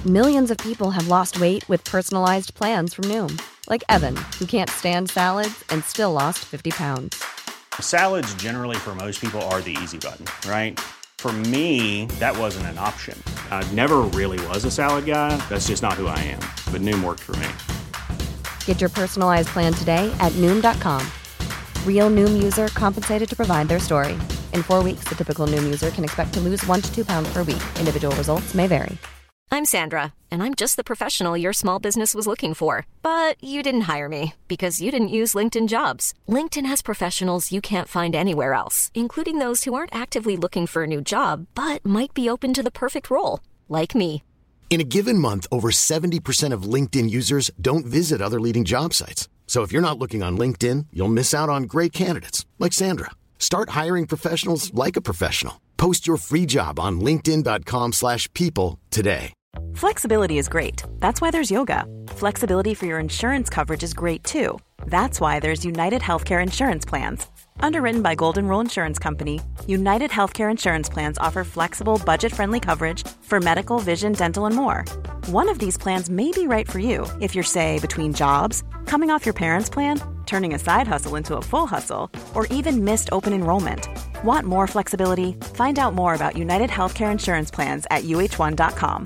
Millions of people have lost weight with personalized plans from Noom. Like Evan, who can't stand salads and still lost 50 pounds. Salads generally for most people are the easy button, right? For me, that wasn't an option. I never really was a salad guy. That's just not who I am. But Noom worked for me. Get your personalized plan today at Noom.com. Real Noom user compensated to provide their story. In 4 weeks, the typical Noom user can expect to lose 1 to 2 pounds per week. Individual results may vary. I'm Sandra, and I'm just the professional your small business was looking for. But you didn't hire me because you didn't use LinkedIn Jobs. LinkedIn has professionals you can't find anywhere else, including those who aren't actively looking for a new job, but might be open to the perfect role, like me. In a given month, over 70% of LinkedIn users don't visit other leading job sites. So if you're not looking on LinkedIn, you'll miss out on great candidates like Sandra. Start hiring professionals like a professional. Post your free job on linkedin.com/people today. Flexibility is great. That's why there's yoga. Flexibility for your insurance coverage is great too. That's why there's United Healthcare Insurance Plans. Underwritten by Golden Rule Insurance Company, United Healthcare Insurance Plans offer flexible, budget-friendly coverage for medical, vision, dental, and more. One of these plans may be right for you if you're, say, between jobs, coming off your parents' plan, turning a side hustle into a full hustle, or even missed open enrollment. Want more flexibility? Find out more about United Healthcare Insurance Plans at uh1.com.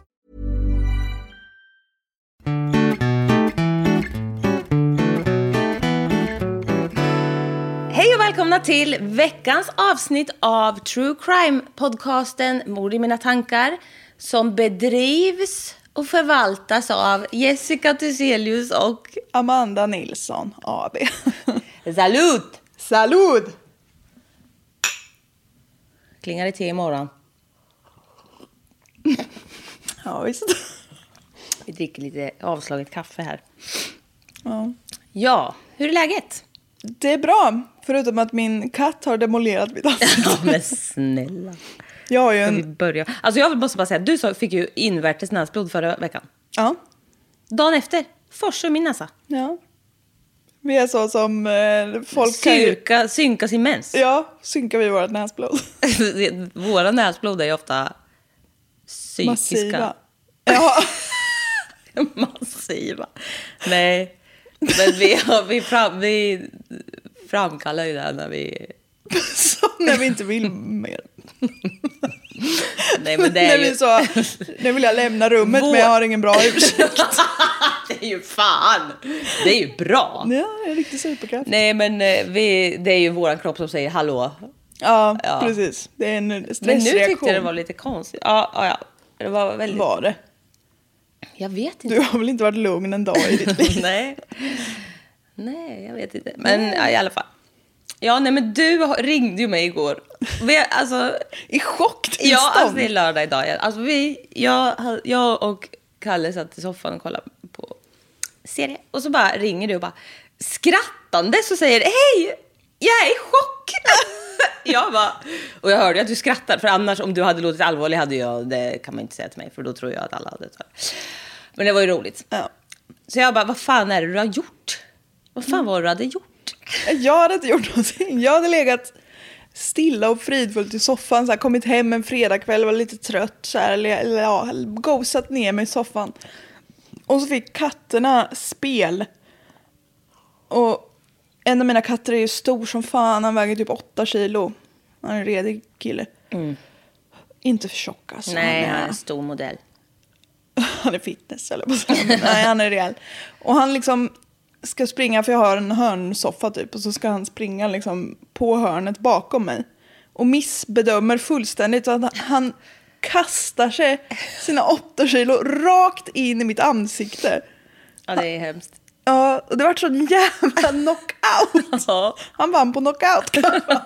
Hej och välkomna till veckans avsnitt av True Crime-podcasten Mord i mina tankar, som bedrivs och förvaltas av Jessica Thyselius och Amanda Nilsson AB. Salut! Salut! Klingar det till imorgon? Ja, visst. Vi dricker lite avslaget kaffe här. Ja. Ja, hur är läget? Det är bra, förutom att min katt har demolerat mitt ansikte. Ja, men snälla. Jag har ju vi börja? Alltså jag måste bara säga, du fick ju invärtes näsblod förra veckan. Ja. Dagen efter, forsar min näsa. Ja. Vi är så som folk synka sin mens. Ja, synkar vi vårt näsblod. Våra näsblod är ju ofta psykiska. Massiva. Ja. Massiva. Nej. Men vi framkallar ju det här när vi... Så när vi inte vill mer. Nej, men det är när ju... vi så, nu vill jag lämna rummet men jag har ingen bra ursäkt. Det är ju fan. Det är ju bra. Ja, jag är riktigt superkraft. Nej, men det är ju våran kropp som säger hallå. Ja, precis. Det är en stressreaktion. Men nu tyckte jag det var lite konstigt. Ja. Det var väldigt... Var det? Jag vet inte. Du har väl inte varit lugn en dag i ditt liv? Nej, jag vet inte. Men ja, i alla fall. Ja, nej, men du ringde ju mig igår. Alltså, i chocktillstånd. Ja, alltså det är lördag idag. Alltså jag och Kalle satt i soffan och kollade på serie. Och så bara ringer du och bara skrattande så säger hej, jag är i chock. Och jag hörde att du skrattar. För annars om du hade låtit allvarlig hade jag, det kan man inte säga till mig. För då tror jag att alla hade tagit. Men det var ju roligt. Ja. Så jag bara, vad fan är det du har gjort? Vad fan var det du hade gjort? Jag hade inte gjort någonting. Jag hade legat stilla och fridfullt i soffan. Så här, kommit hem en fredagkväll, var lite trött. Så här, eller gosat ner mig i soffan. Och så fick katterna spel. Och en av mina katter är ju stor som fan. Han väger typ 8 kilo. Han är en redig kille. Inte för tjock alltså. Nej, han är en stor modell. Han är fitness eller vad säger man? Nej, han är rejäl. Och han liksom ska springa, för jag har en hörnsoffa typ. Och så ska han springa liksom på hörnet bakom mig. Och missbedömer fullständigt. Att han kastar sig sina 8 kilo rakt in i mitt ansikte. Ja, det är hemskt. Ja, och det var sån jävla knockout. Han vann på knockout.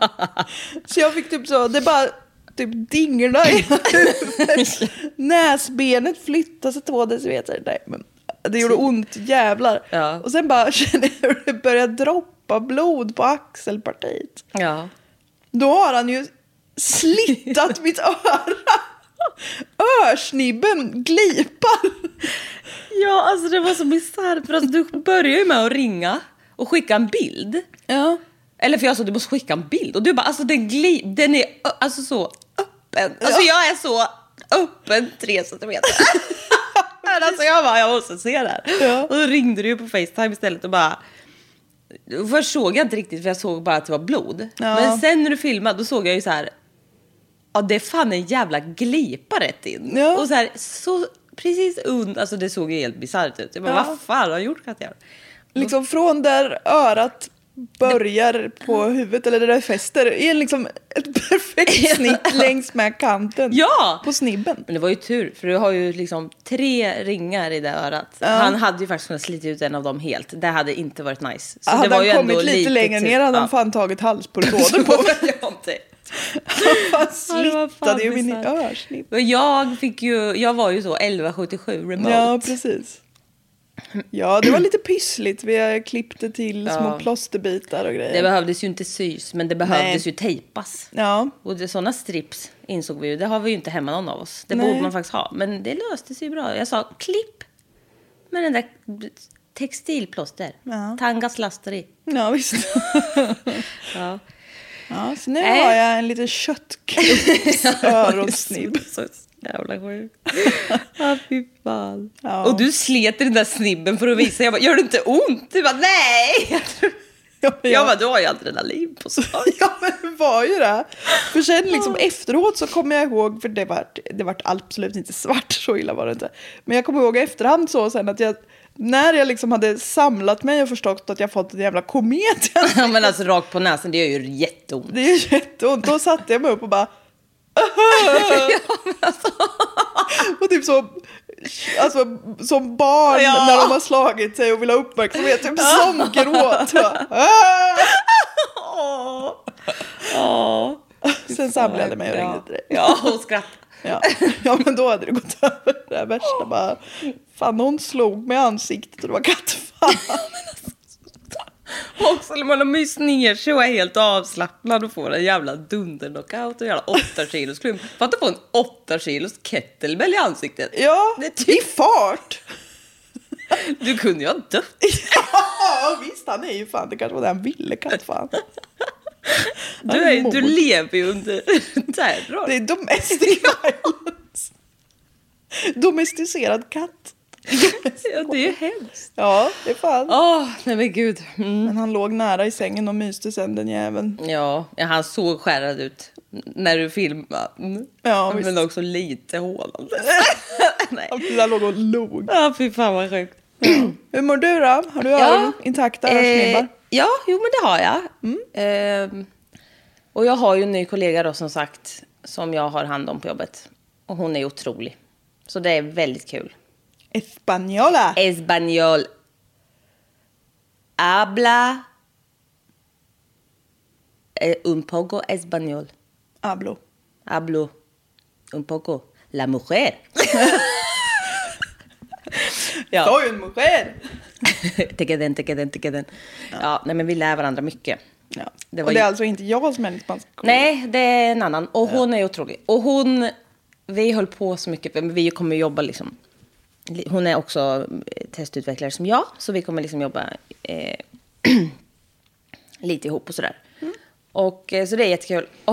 Så jag fick typ så, det bara typ dingla i huvudet. Näsbenet flyttade sig 2 decimeter. Nej, men det gjorde ont, jävlar. Ja. Och sen bara kände jag hur det började droppa blod på axelpartiet. Ja. Då har han ju slittat mitt öra. Örsnibben glipar. Ja, alltså det var så bisarrt. För alltså, du började ju med att ringa och skicka en bild. Ja. Eller för jag sa att du måste skicka en bild. Och du bara, alltså den är alltså så öppen. Alltså jag är så öppen 3 centimeter. alltså jag måste se det här. Ja. Och då ringde du ju på FaceTime istället och bara... Först såg jag inte riktigt, för jag såg bara att det var blod. Ja. Men sen när du filmade, då såg jag ju så här... Ja, det är fan en jävla glipa rätt in. Ja. Och så här, så precis alltså det såg ju helt bisarrt ut. Jag bara, vad fan har gjort Katja? Liksom från där örat börjar på huvudet, eller det där fäster, är liksom ett perfekt snitt längs med kanten på snibben. Men det var ju tur, för du har ju liksom 3 ringar i det örat. Han hade ju faktiskt kunnat slita ut en av dem helt. Det hade inte varit nice. Så hade det var ju han kommit lite längre ner hade han fan tagit halspulsådern på. Han slittade ju min örsnitt. Jag var ju så 1177 remote. Ja, precis. Ja, det var lite pyssligt. Vi klippte till små plåsterbitar och grejer. Det behövdes ju inte sys, men det behövdes ju tejpas. Ja. Och sådana strips insåg vi ju. Det har vi ju inte hemma någon av oss. Det borde man faktiskt ha. Men det löste sig bra. Jag sa, klipp med den där textilplåster. Ja. Tangas laster i. Ja, visst. Ja, så nu har jag en liten köttkrops öronsnibb. Jävla sjuk. Fy fan. Ja. Och du slet i den där snibben för att visa. Jag bara, gör det inte ont? Du bara, nej. Jag bara, du har ju adrenalin på sig. Ja, men det var ju det. För sen liksom efteråt så kommer jag ihåg, för det var absolut inte svart, så illa var det inte. Men jag kommer ihåg efterhand så sen att när jag liksom hade samlat mig och förstått att jag fått en jävla komet. Ja, men alltså rakt på näsan, det gör ju jätteont. Det är jätteont. Då satte jag mig upp och bara... och typ så, alltså, som barn när de har slagit sig och vill ha uppmärksamhet, typ som gråt. Sen samlade jag mig och ringde till dig. Ja, och skrattade. Ja, men då hade det gått över det där värsta. Bara, fan, hon slog mig i ansiktet och det var kattfan. Också när man har myst ner sig och är helt avslappnad och får en jävla dunderknockout och en jävla 8 kilos klump. För att få en 8 kilos kettlebell i ansiktet. Ja, i fart. Du kunde ju ha dött. Ja, visst, han är ju fan, det kanske var det han ville, kattfan. Du lever ju under terror. Det är domestic violence. Domesticerad katt. Ja, det är ju hemskt. Ja, det är fan. Nej men gud. Men han låg nära i sängen och myste sen, den jäveln. Ja, han såg skärrad ut när du filmade. Ja, men visst. Också lite hålande. Nej. Han låg och log. Ja, fy fan vad sjukt. Hur mår du då? Har du intakta örsnibbar? Ja, jo men det har jag. Och jag har ju en ny kollega då, som sagt, som jag har hand om på jobbet. Och hon är otrolig. Så det är väldigt kul. Español. Habla un poco español. Hablo un poco. La mujer. Ja. Soy en mujer. Te queden. Ja, nej men vi lär varandra mycket. Ja. Det är alltså inte jag som är en spansk kollega. Nej, det är en annan. Och hon är otrolig. Och vi höll på så mycket. Vi kommer jobba liksom. Hon är också testutvecklare som jag. Så vi kommer liksom jobba lite ihop och sådär. Och så det är jättekul. Och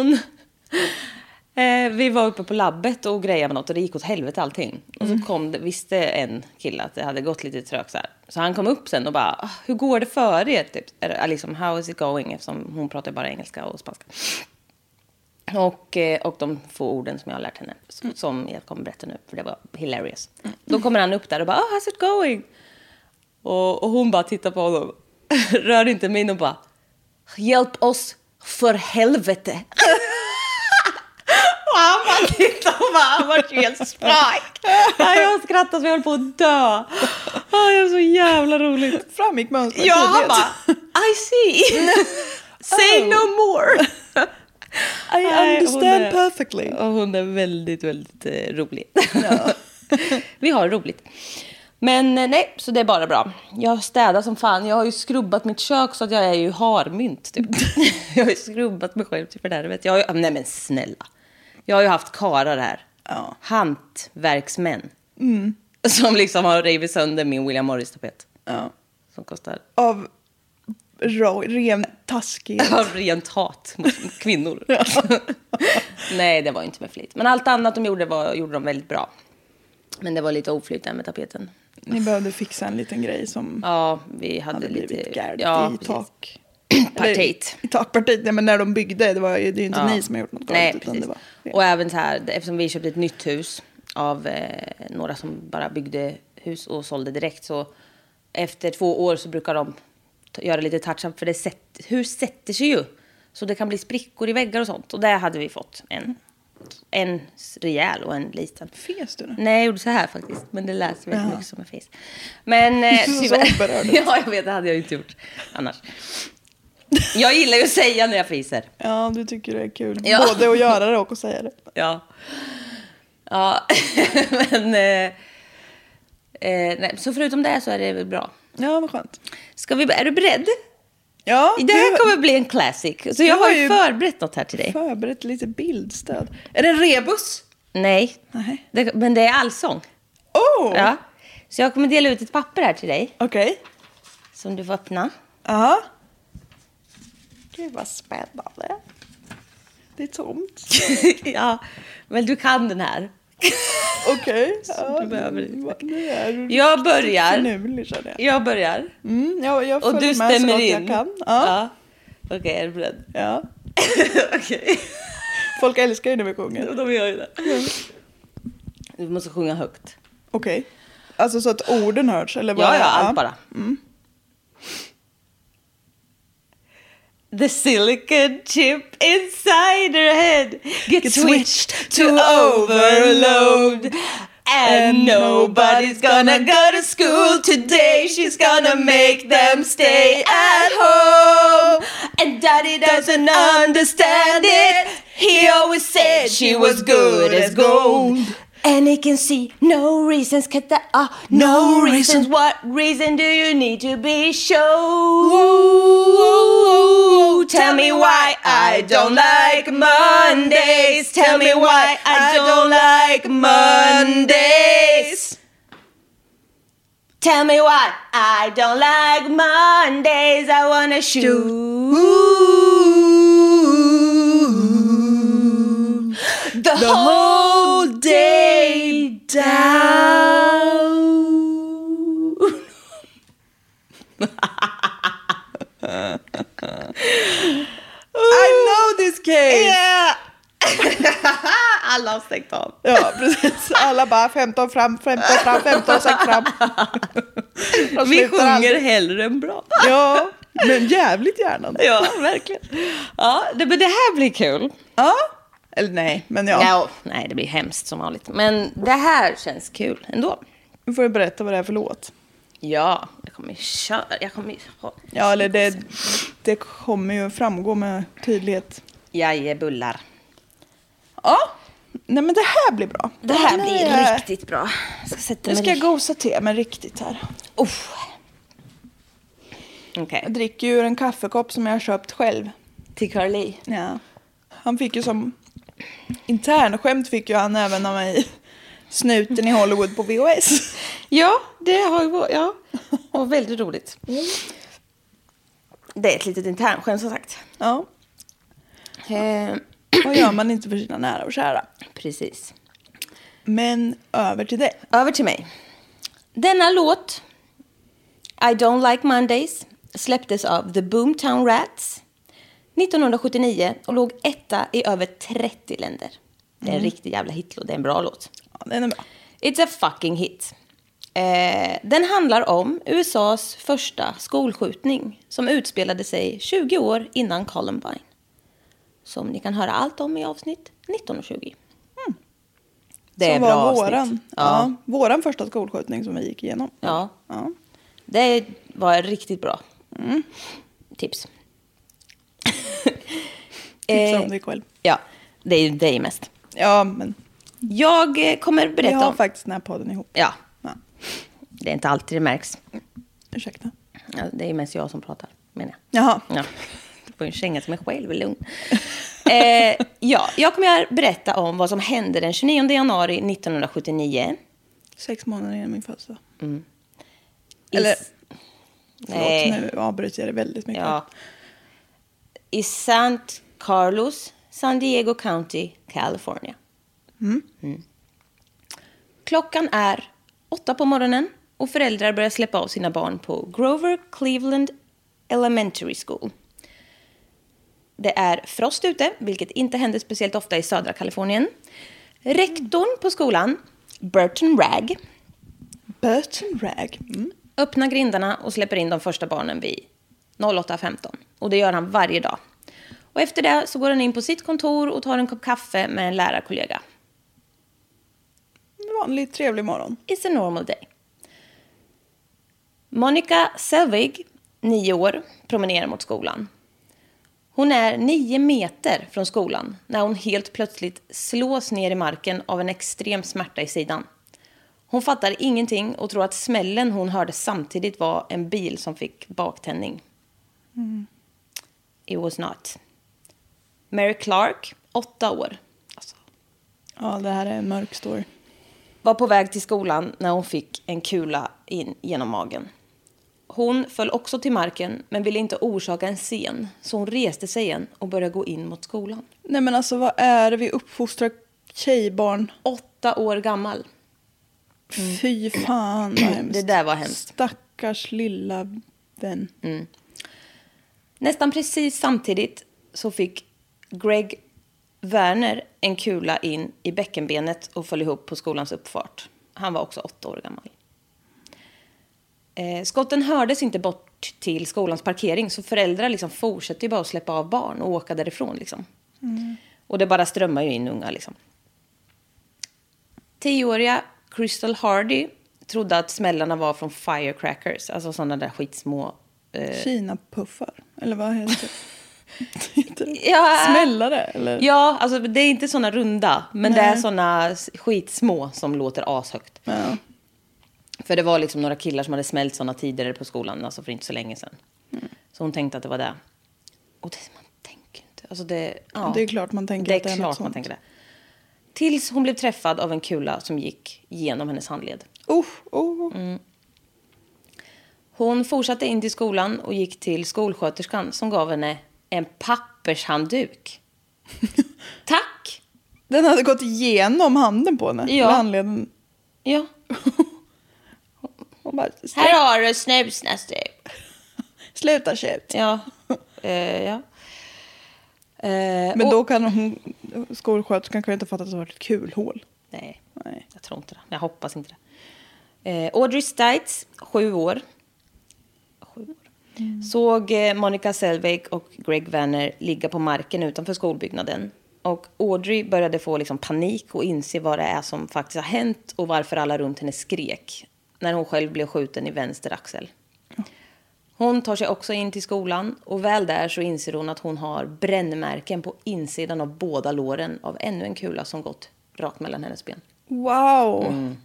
vi var uppe på labbet och grejade med något. Och det gick åt helvete allting. Och så visste en kille att det hade gått lite trögt så här. Så han kom upp sen och bara, hur går det för er? Typ, liksom, how is it going? Eftersom hon pratar bara engelska och spanska. Och de få orden som jag har lärt henne, som jag kommer berätta nu, för det var hilarious. Då kommer han upp där och bara, how's it going? Och hon bara tittar på honom, rör inte min och bara, hjälp oss för helvete. Och han bara tittade och han var helt sprak. Jag skrattade så jag höll på att dö. Det var så jävla roligt. Framgick mönstret. Ja, han bara, I see. Say no more. I understand perfectly. Och hon är väldigt, väldigt rolig. Ja. Vi har roligt. Men nej, så det är bara bra. Jag städar som fan. Jag har ju skrubbat mitt kök så att jag är ju harmynt typ. Jag har ju skrubbat mig själv till fördärvet. Nej men snälla. Jag har ju haft karar här. Ja. Hantverksmän. Som liksom har rivit sönder min William Morris-tapet. Ja. Som kostar... Av ren taskighet. Av rent hat mot kvinnor. Ja. Nej, det var inte med flit. Men allt annat de gjorde de väldigt bra. Men det var lite oflyt där med tapeten. Ni behövde fixa en liten grej som Ja, vi hade blivit lite gärd precis. i tak. Partit. I takpartiet, nej, men när de byggde, det är ju inte Ja. ni som har gjort något Nej, galet, utan precis. det var Och även så här, eftersom vi köpte ett nytt hus av några som bara byggde hus och sålde direkt, så efter 2 år så brukar de göra lite touch-up, för hus sätter sig ju. Så det kan bli sprickor i väggar och sånt. Och där hade vi fått en rejäl och en liten. Fes du nu? Nej, jag gjorde så här faktiskt. Men det lät väldigt mycket som en fes. Men Så berörd. ja, jag vet, det hade jag inte gjort annars. Jag gillar ju att säga när jag fiser. Ja, du tycker det är kul. Ja. Både att göra det och att säga det. Ja. Ja, men nej, så förutom det så är det väl bra. Ja, vad skönt. Är du beredd? Ja, Det här kommer bli en classic. Så jag har ju förberett något här till dig. Förberett lite bildstöd. Är det en rebus? Nej, Nej. men det är allsång. Oh! Ja. Så jag kommer dela ut ett papper här till dig. Okej. Som du får öppna. Ja. Gud vad spännande. Det är tomt. Ja, men du kan den här. Okej. Du behöver Jag börjar. finurlig, känner jag. Jag börjar. Jag Och följer du med så stämmer gott in. jag kan. Ja. Okej, är du beredd? Ja. Okej. Folk älskar ju när vi sjunger. De gör ju det. Du måste sjunga högt. Okej. Alltså så att orden hörs? Eller Ja, allt bara. The silicon chip inside her head gets switched to overload. And nobody's gonna go to school today. She's gonna make them stay at home. And Daddy doesn't understand it. He always said she was good as gold. And he can see no reasons, no reasons. What reason do you need to be shown? Tell me why I don't like Mondays. Tell me why I don't like Mondays. Tell me why I don't like Mondays. I wanna shoot the whole day down. I know this case! Yeah. Alla har stängt av. Ja, precis. Alla bara 15 fram, 15 fram, 15 fram. Vi sjunger hellre än bra. Ja, men jävligt gärna. Ja, verkligen. Ja, men det här blir kul. Ja, eller nej, men ja. Ja, nej, det blir hemskt som vanligt. Men det här känns kul ändå. Nu får du berätta vad det är för låt. Ja, jag kommer ha... Ja, eller det kommer ju framgå med tydlighet. Jajebullar. Ja, nej men det här blir bra. Det här blir riktigt bra. Nu ska jag gosa te med riktigt här. Okej. Jag dricker ju en kaffekopp som jag har köpt själv. Till Carly. Ja. Han fick ju som internskämt fick ju han även av mig snuten i Hollywood på VHS. Ja, det har ju varit, ja. Och väldigt roligt. Det är ett litet internskämt som sagt. Ja. Vad gör man inte för sina nära och kära? Precis. Men över till dig. Över till mig. Denna låt, I Don't Like Mondays, släpptes av The Boomtown Rats 1979 och låg etta i över 30 länder. Det är en riktig jävla hitlåt, det är en bra låt. Ja, den är bra. It's a fucking hit. Den handlar om USAs första skolskjutning som utspelade sig 20 år innan Columbine. Som ni kan höra allt om i avsnitt 19 och 20. Det är som bra var avsnitt. Våran första skolskjutning som vi gick igenom. Ja. Det var riktigt bra. Tips. Tipsa om dig själv. Ja, det är dig mest. Ja, men Jag kommer vi berätta har om... faktiskt den här podden ihop. Ja, Ja. det är inte alltid det märks. Ursäkta. Ja, det är mest jag som pratar, menar jag. Jaha. Ja. Du får ju känga som mig själv, lugn. Ja, jag kommer berätta om vad som hände den 29 januari 1979. 6 månader innan min födelsedag. I Eller, Nej. förlåt, nu avbryter jag det väldigt mycket. Ja. I San Carlos, San Diego County, California. Klockan är 8 på morgonen och föräldrar börjar släppa av sina barn på Grover Cleveland Elementary School. Det är frost ute, vilket inte händer speciellt ofta i södra Kalifornien. Rektorn på skolan, Burton Ragg, öppnar grindarna och släpper in de första barnen vid 08:15. Och det gör han varje dag. Och efter det så går han in på sitt kontor och tar en kopp kaffe med en lärarkollega. Vanlig trevlig morgon. It's a normal day. Monica Selvig, 9 år, promenerar mot skolan. Hon är 9 meter från skolan när hon helt plötsligt slås ner i marken av en extrem smärta i sidan. Hon fattar ingenting och tror att smällen hon hörde samtidigt var en bil som fick baktändning. It was not. Mary Clark, 8 år. Alltså, Ja, det här är en mörk story. var på väg till skolan när hon fick en kula in genom magen. Hon föll också till marken men ville inte orsaka en scen. Så hon reste sig igen och började gå in mot skolan. Nej men alltså vad är det vi uppfostrar tjejbarn? 8 år gammal. Fy fan vad hemskt. Det där var hemskt. Stackars lilla vän. Nästan precis samtidigt så fick Greg Werner en kula in i bäckenbenet och föll ihop på skolans uppfart. Han var också 8 år gammal. Skotten hördes inte bort till skolans parkering så föräldrar liksom fortsatte ju bara att släppa av barn och åka därifrån liksom. Och det bara strömmar ju in unga liksom. 10-åriga Crystal Hardy trodde att smällarna var från firecrackers, alltså sådana där skitsmå Kina-puffar, eller vad heter det? Ja, Smällare, eller? ja, alltså det är inte såna runda, men det är såna skitsmå som låter ashögt. Ja. För det var liksom några killar som hade smält såna tidigare på skolan, alltså för inte så länge sedan. Så hon tänkte att det var det. Och det man tänker inte. Alltså det är klart man tänker det att det är klart något man sånt. tänker det. Tills hon blev träffad av en kula som gick genom hennes handled. Hon fortsatte in till skolan och gick till skolsköterskan som gav henne en pappershandduk. Tack! Den hade gått igenom handen på henne. Ja. Handleden. Ja. Och bara, Här har du snusnässtrip. sluta tjut. Ja. Ja. Men då kan hon, skolsköterskan kan ju inte fatta att det var ett kulhål. Nej, jag tror inte det. Jag hoppas inte det. Audrey Stites, 7 år. Såg Monica Selvig och Greg Werner ligga på marken utanför skolbyggnaden. Och Audrey började få liksom panik och inse vad det är som faktiskt har hänt och varför alla runt henne skrek när hon själv blev skjuten i vänster axel. Hon tar sig också in till skolan och väl där så inser hon att hon har brännmärken på insidan av båda låren av ännu en kula som gått rakt mellan hennes ben. Wow.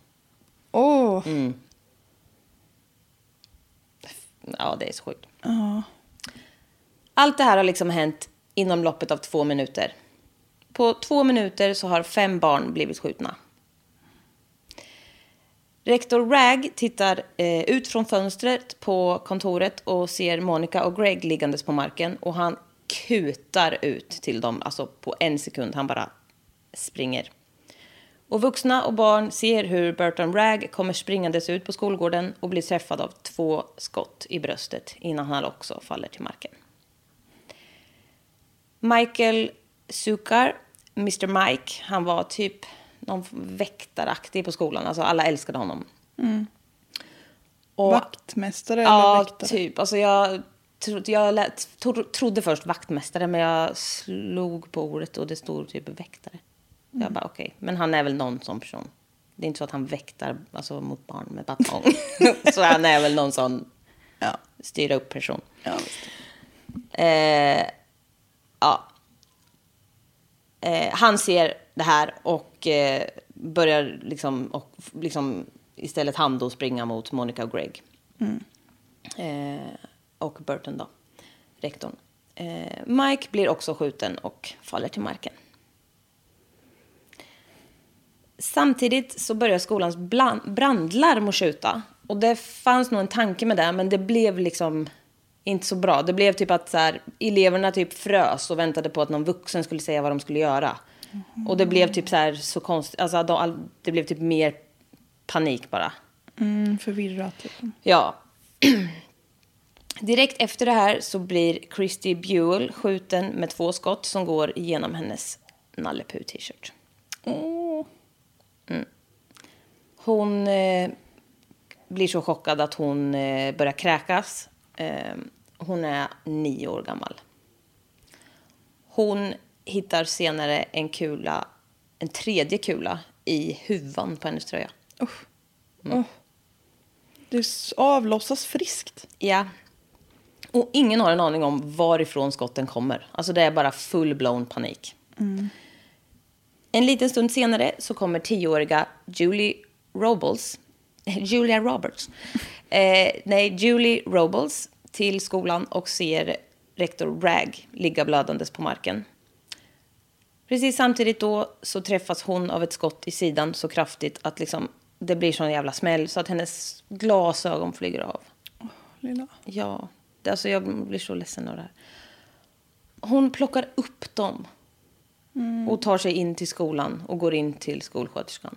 Ja, det är så sjukt. Allt det här har liksom hänt inom loppet av 2 minuter. På 2 minuter så har 5 barn blivit skjutna. Rektor Ragg tittar ut från fönstret på kontoret och ser Monica och Greg liggandes på marken. Och han kutar ut till dem, alltså på 1 sekund. Han bara springer. Och vuxna och barn ser hur Burton Ragg kommer springandes ut på skolgården och blir träffad av 2 skott i bröstet innan han också faller till marken. Michael Sukar, Mr. Mike, han var typ någon väktaraktig på skolan. Alltså alla älskade honom. Och, vaktmästare ja, eller väktare? typ. Alltså jag trodde först vaktmästare, men jag slog på ordet och det stod typ väktare. Jag bara okej. Men han är väl någon sån person. Det är inte så att han väktar alltså, mot barn med batong. Så han är väl någon sån styra upp person. Ja, visst. Han ser det här och börjar liksom istället han då springa mot Monica och Greg. Och Burton då, rektorn. Mike blir också skjuten och faller till marken. Samtidigt så börjar skolans brandlarm att skjuta. Och det fanns nog en tanke med det, men det blev liksom inte så bra. Det blev typ att så här, eleverna typ frös och väntade på att någon vuxen skulle säga vad de skulle göra. Och det blev typ så här så konstigt. Alltså det blev typ mer panik bara. Förvirrat. Liksom. Ja. Direkt efter det här så blir Christy Buell skjuten med 2 skott som går igenom hennes Nalle Puh t-shirt. Hon blir så chockad att hon börjar kräkas. Hon är 9 år gammal. Hon hittar senare en tredje kula i huvan på hennes tröja. Det avlossas friskt. Ja. Och ingen har en aning om varifrån skotten kommer. Alltså det är bara full-blown panik. En liten stund senare så kommer 10-åriga Julie Robles till skolan och ser rektor Rag ligga blödandes på marken. Precis samtidigt då så träffas hon av ett skott i sidan så kraftigt att liksom det blir sån jävla smäll så att hennes glasögon flyger av. Lilla. Ja, alltså jag blir så ledsen av det här. Hon plockar upp dem och tar sig in till skolan och går in till skolsköterskan.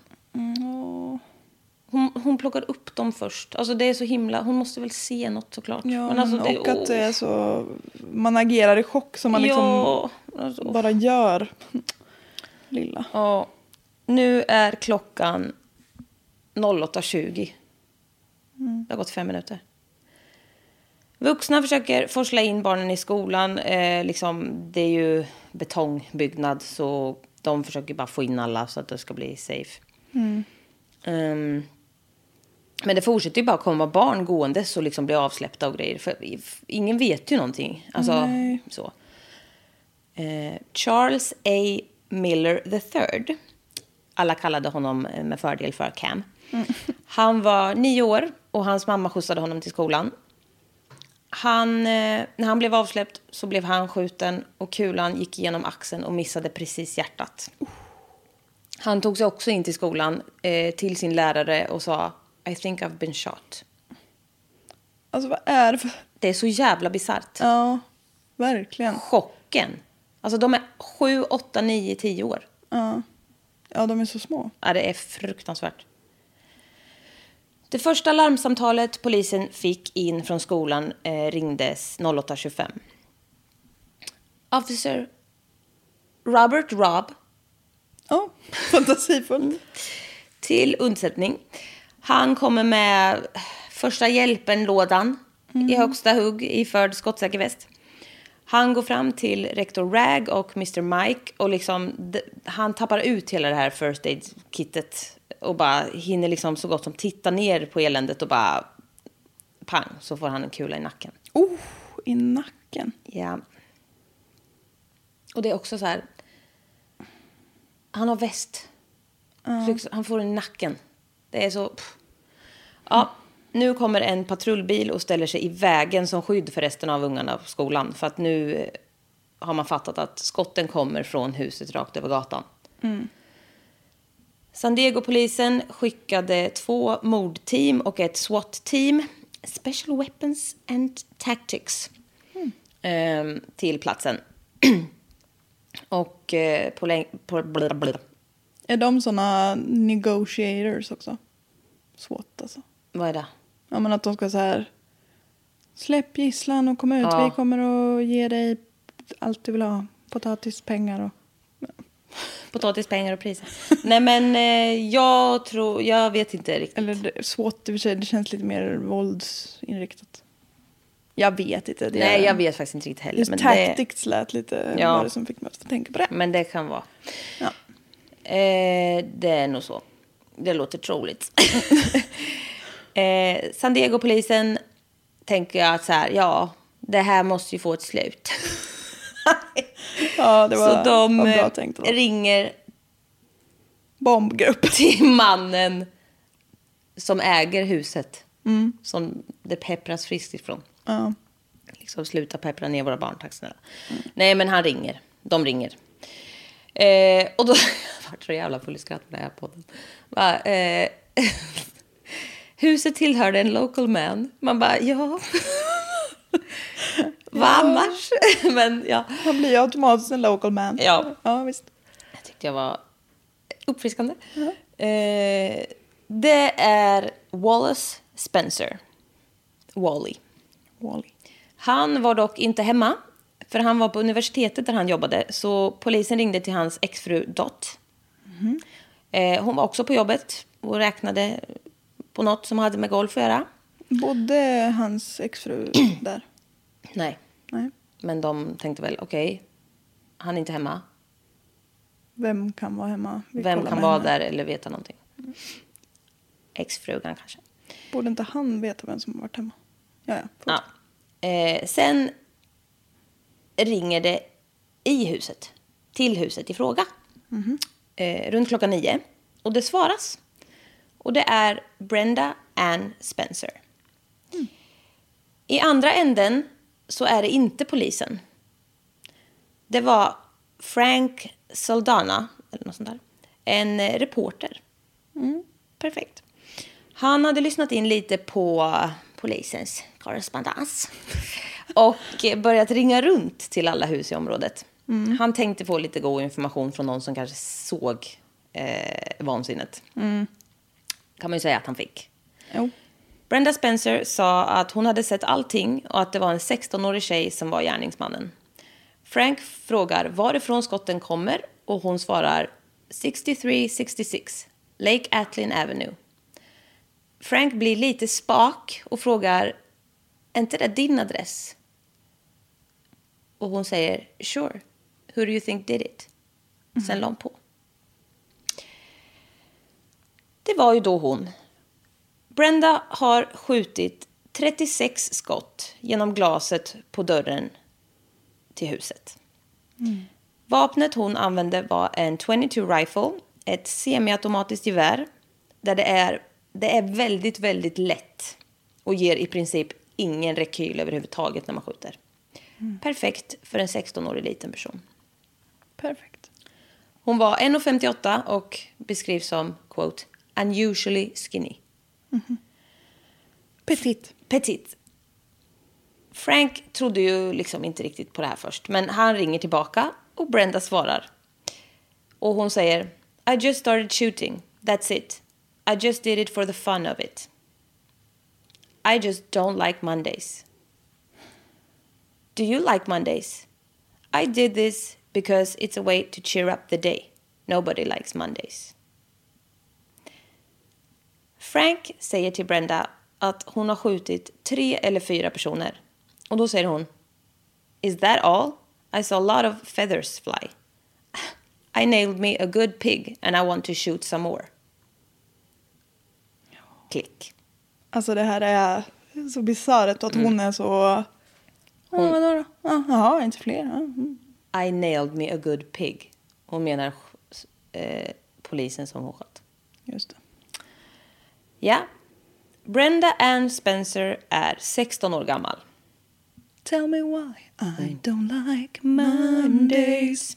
Hon plockar upp dem först. Alltså det är så himla... Hon måste väl se något såklart. Ja, men alltså, och att det är så... Man agerar i chock som man liksom bara gör. Lilla. Ja. Nu är klockan 08:20. Det har gått 5 minuter. Vuxna försöker forsla in barnen i skolan. Det är ju betongbyggnad så de försöker bara få in alla så att det ska bli safe. Men det fortsätter ju bara komma barn gående så liksom blir avsläppta och grejer. För ingen vet ju någonting. Alltså, så. Charles A. Miller III. Alla kallade honom med fördel för Cam. Han var 9 år och hans mamma skjutsade honom till skolan. När han blev avsläppt så blev han skjuten och kulan gick igenom axeln och missade precis hjärtat. Han tog sig också in till skolan till sin lärare och sa I think I've been shot. Alltså vad är det för... Det är så jävla bizarrt. Ja, verkligen. Chocken. Alltså de är 7, 8, 9, 10 år. Ja, de är så små. Ja, det är fruktansvärt. Det första larmsamtalet polisen fick in från skolan ringdes 08:25. Officer Robert Robb. Fantasifullt. Till undsättning. Han kommer med första hjälpen-lådan i högsta hugg iförd skottsäker väst. Han går fram till rektor Rag och Mr. Mike och liksom, han tappar ut hela det här first aid-kittet och bara hinner liksom så gott som titta ner på eländet och bara pang så får han en kula i nacken. I nacken? Ja. Och det är också så här, han har väst. Han får en i nacken. Det är så... Ja, nu kommer en patrullbil och ställer sig i vägen som skydd för resten av ungarna på skolan. För att nu har man fattat att skotten kommer från huset rakt över gatan. San Diego-polisen skickade 2 mordteam och ett SWAT-team, Special Weapons and Tactics, till platsen. Och Är de såna negotiators också? SWAT alltså. Vad är det? Ja, men att de ska så här släpp gisslan och kom ut. Vi kommer att ge dig allt du vill ha. Potatis, pengar och... Potatis, pengar och priser. Nej, men jag vet inte riktigt. Eller SWAT, det känns lite mer våldsinriktat. Jag vet inte. Nej, jag vet faktiskt inte riktigt heller. Just men tactics lät lite vad det som fick mig att tänka på det. Men det kan vara. Ja. Det är nog så. Det låter troligt. San Diego-polisen tänker att så här, det här måste ju få ett slut. Ja, det var, så de var bra tänkt då. ringer bombgrupp till mannen som äger huset. Som det peppras friskt ifrån. Ja. Liksom sluta peppra ner våra barn, tack snälla. Nej, men han ringer. De ringer. Och då jag var så jävla full i skratt med den här podden. Huset tillhörde en local man. Man bara, ja. Vad annars? Men ja. Han blir ju automatiskt en local man. Ja. Ja, visst. Jag tyckte jag var uppfriskande. Det är Wallace Spencer. Wally. Han var dock inte hemma, för han var på universitetet där han jobbade. Så polisen ringde till hans exfru Dot. Hon var också på jobbet och räknade på något som hade med golf att göra. Bodde hans exfru där? Nej. Men de tänkte väl, okej, han är inte hemma. Vem kan vara hemma? Vem kan vara där eller veta någonting? Exfrugan kanske. Borde inte han veta vem som har varit hemma? Ja. Sen ringer det i huset. Till huset i fråga. Runt 9:00. Och det svaras. Och det är Brenda Ann Spencer. I andra änden så är det inte polisen. Det var Frank Saldana, eller något sånt där. En reporter. Perfekt. Han hade lyssnat in lite på polisens korrespondens och börjat ringa runt till alla hus i området. Han tänkte få lite god information från någon som kanske såg vansinnet. Kan man ju säga att han fick. Jo. Brenda Spencer sa att hon hade sett allting och att det var en 16-årig tjej som var gärningsmannen. Frank frågar varifrån skotten kommer och hon svarar 6366 Lake Atlin Avenue. Frank blir lite spak och frågar, är inte det din adress? Och hon säger, sure. Who do you think did it? Sen la hon på. Det var ju då hon. Brenda har skjutit 36 skott genom glaset på dörren till huset. Vapnet hon använde var en .22 rifle, ett semiautomatiskt gevär där det är väldigt, väldigt lätt och ger i princip ingen rekyl överhuvudtaget när man skjuter. Perfekt för en 16-årig liten person. Perfekt. Hon var 1,58 och beskrivs som, quote, unusually skinny. Petit. Frank trodde ju liksom inte riktigt på det här först. Men han ringer tillbaka och Brenda svarar. Och hon säger, I just started shooting. That's it. I just did it for the fun of it. I just don't like Mondays. Do you like Mondays? I did this because it's a way to cheer up the day. Nobody likes Mondays. Frank säger till Brenda att hon har skjutit 3 eller 4 personer. Och då säger hon, is that all? I saw a lot of feathers fly. I nailed me a good pig and I want to shoot some more. Klick. Alltså det här är så bisarrt att hon är så... Vadå då? Jaha, inte fler. I nailed me a good pig. Hon menar polisen som hon sköt. Just det. Ja. Brenda Ann Spencer är 16 år gammal. Tell me why I don't like Mondays.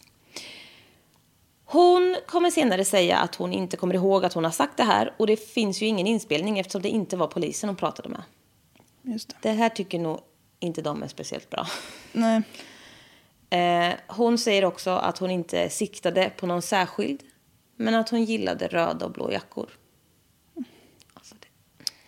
Hon kommer senare säga att hon inte kommer ihåg att hon har sagt det här. Och det finns ju ingen inspelning eftersom det inte var polisen hon pratade med. Just det. Det här tycker nog inte de är speciellt bra. Nej. Hon säger också att hon inte siktade på någon särskild. Men att hon gillade röda och blå jackor. Alltså det.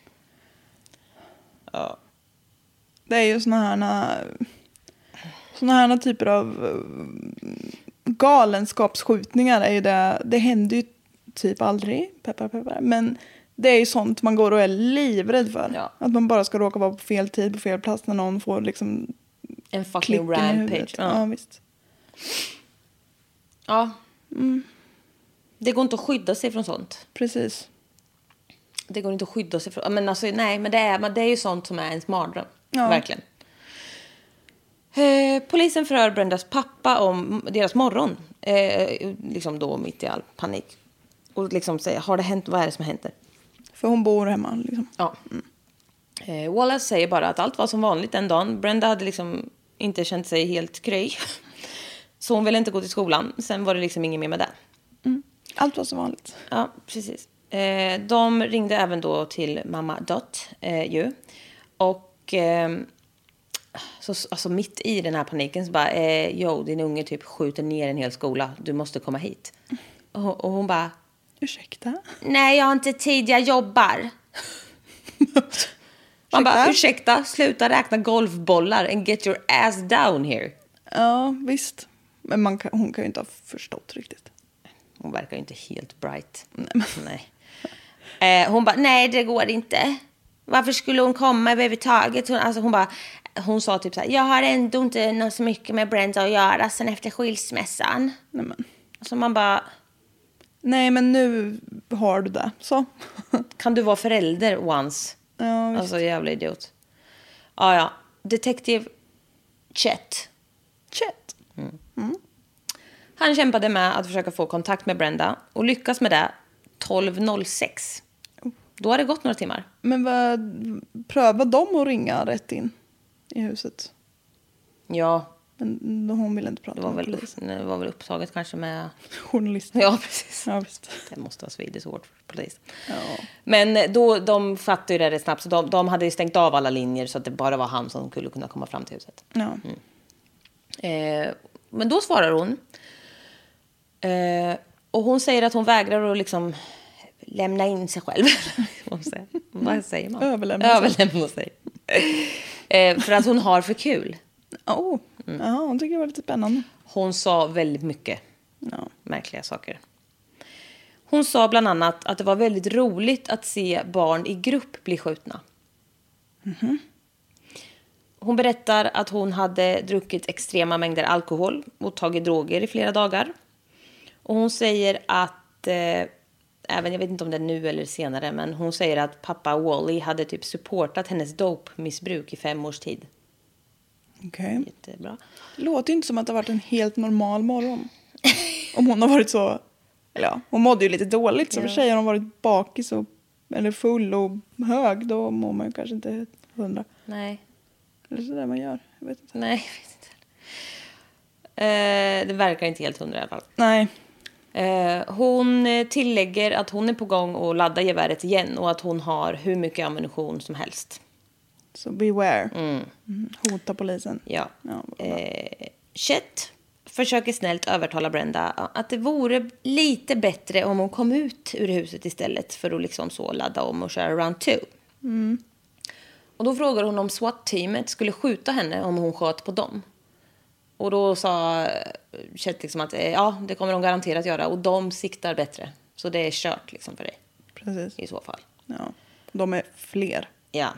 Ja. Det är ju såna här typer av galenskapsskjutningar är ju det händer ju typ aldrig, peppar, men det är ju sånt man går och är livrädd för. Ja. Att man bara ska råka vara på fel tid, på fel plats när någon får liksom en fucking rampage. Ja, visst. Ja. Det går inte att skydda sig från sånt. Precis. Det går inte att skydda sig från... Men alltså, nej, men det är ju sånt som är ens mardröm. Ja. Verkligen. Polisen förhör Brendas pappa om deras morgon. Liksom då mitt i all panik. Och liksom säger, har det hänt? Vad är det som händer? För hon bor hemma liksom. Ja. Wallace säger bara att allt var som vanligt den dagen. Brenda hade liksom inte känt sig helt kröj. Så hon ville inte gå till skolan. Sen var det liksom inget mer med det. Allt var som vanligt. Ja, precis. De ringde även då till mamma Dot ju. Och så, alltså mitt i den här paniken så bara din unge typ skjuter ner en hel skola. Du måste komma hit. Och hon bara, Ursäkta? Nej, jag har inte tid, jag jobbar. Man bara, ursäkta, sluta räkna golfbollar and get your ass down here. Ja, visst. Men hon kan ju inte ha förstått riktigt. Hon verkar ju inte helt bright. Nej. Hon bara, nej det går inte. Varför skulle hon komma överhuvudtaget? Hon sa typ så här, jag har ändå inte något så mycket med Brenda att göra sen efter skilsmässan. Nej, men. Så man bara... Nej, men nu har du det. Så. Kan du vara förälder once? Ja, visst. Alltså jävla idiot. Ja. Detective Chet. Han kämpade med att försöka få kontakt med Brenda och lyckas med det 12:06. Då har det gått några timmar. Men prövade de att ringa rätt in i huset? Ja. Men hon ville inte prata med polisen. Det var väl upptaget kanske med... Journalisten. Ja, precis. Ja, visst. Det måste ha svidit så hårt för polis. Ja. Men då, de fattade ju det rätt snabbt. Så de hade ju stängt av alla linjer så att det bara var han som skulle kunna komma fram till huset. Ja. Men då svarar hon. Och hon säger att hon vägrar att liksom lämna in sig själv. Vad säger man? Överlämna sig. För att hon har för kul. Ja, hon tycker det var lite spännande. Hon sa väldigt mycket märkliga saker. Hon sa bland annat att det var väldigt roligt att se barn i grupp bli skjutna. Mm-hmm. Hon berättar att hon hade druckit extrema mängder alkohol och tagit droger i flera dagar. Och hon säger att, även jag vet inte om det är nu eller senare, men hon säger att pappa Wally hade typ supportat hennes dopmissbruk i 5 års tid. Okej. Jättebra. Det låter ju inte som att det har varit en helt normal morgon. Om hon har varit så... Eller ja, hon mådde ju lite dåligt. Så för sig har hon varit bakis eller full och hög. Då mår man ju kanske inte 100. Nej. Eller så där man gör. Jag vet inte. Nej, jag vet inte. Det verkar inte helt 100 i alla fall. Nej. Hon tillägger att hon är på gång att ladda geväret igen. Och att hon har hur mycket ammunition som helst. Så beware. Hota polisen. Ja. Chet försöker snällt övertala Brenda att det vore lite bättre om hon kom ut ur huset istället för att liksom så ladda om och köra round 2. Och då frågar hon om SWAT-teamet skulle skjuta henne om hon sköt på dem. Och då sa Chet liksom att ja, det kommer de garanterat göra. Och de siktar bättre. Så det är kört liksom för dig. Precis. I så fall. Ja. De är fler. Ja.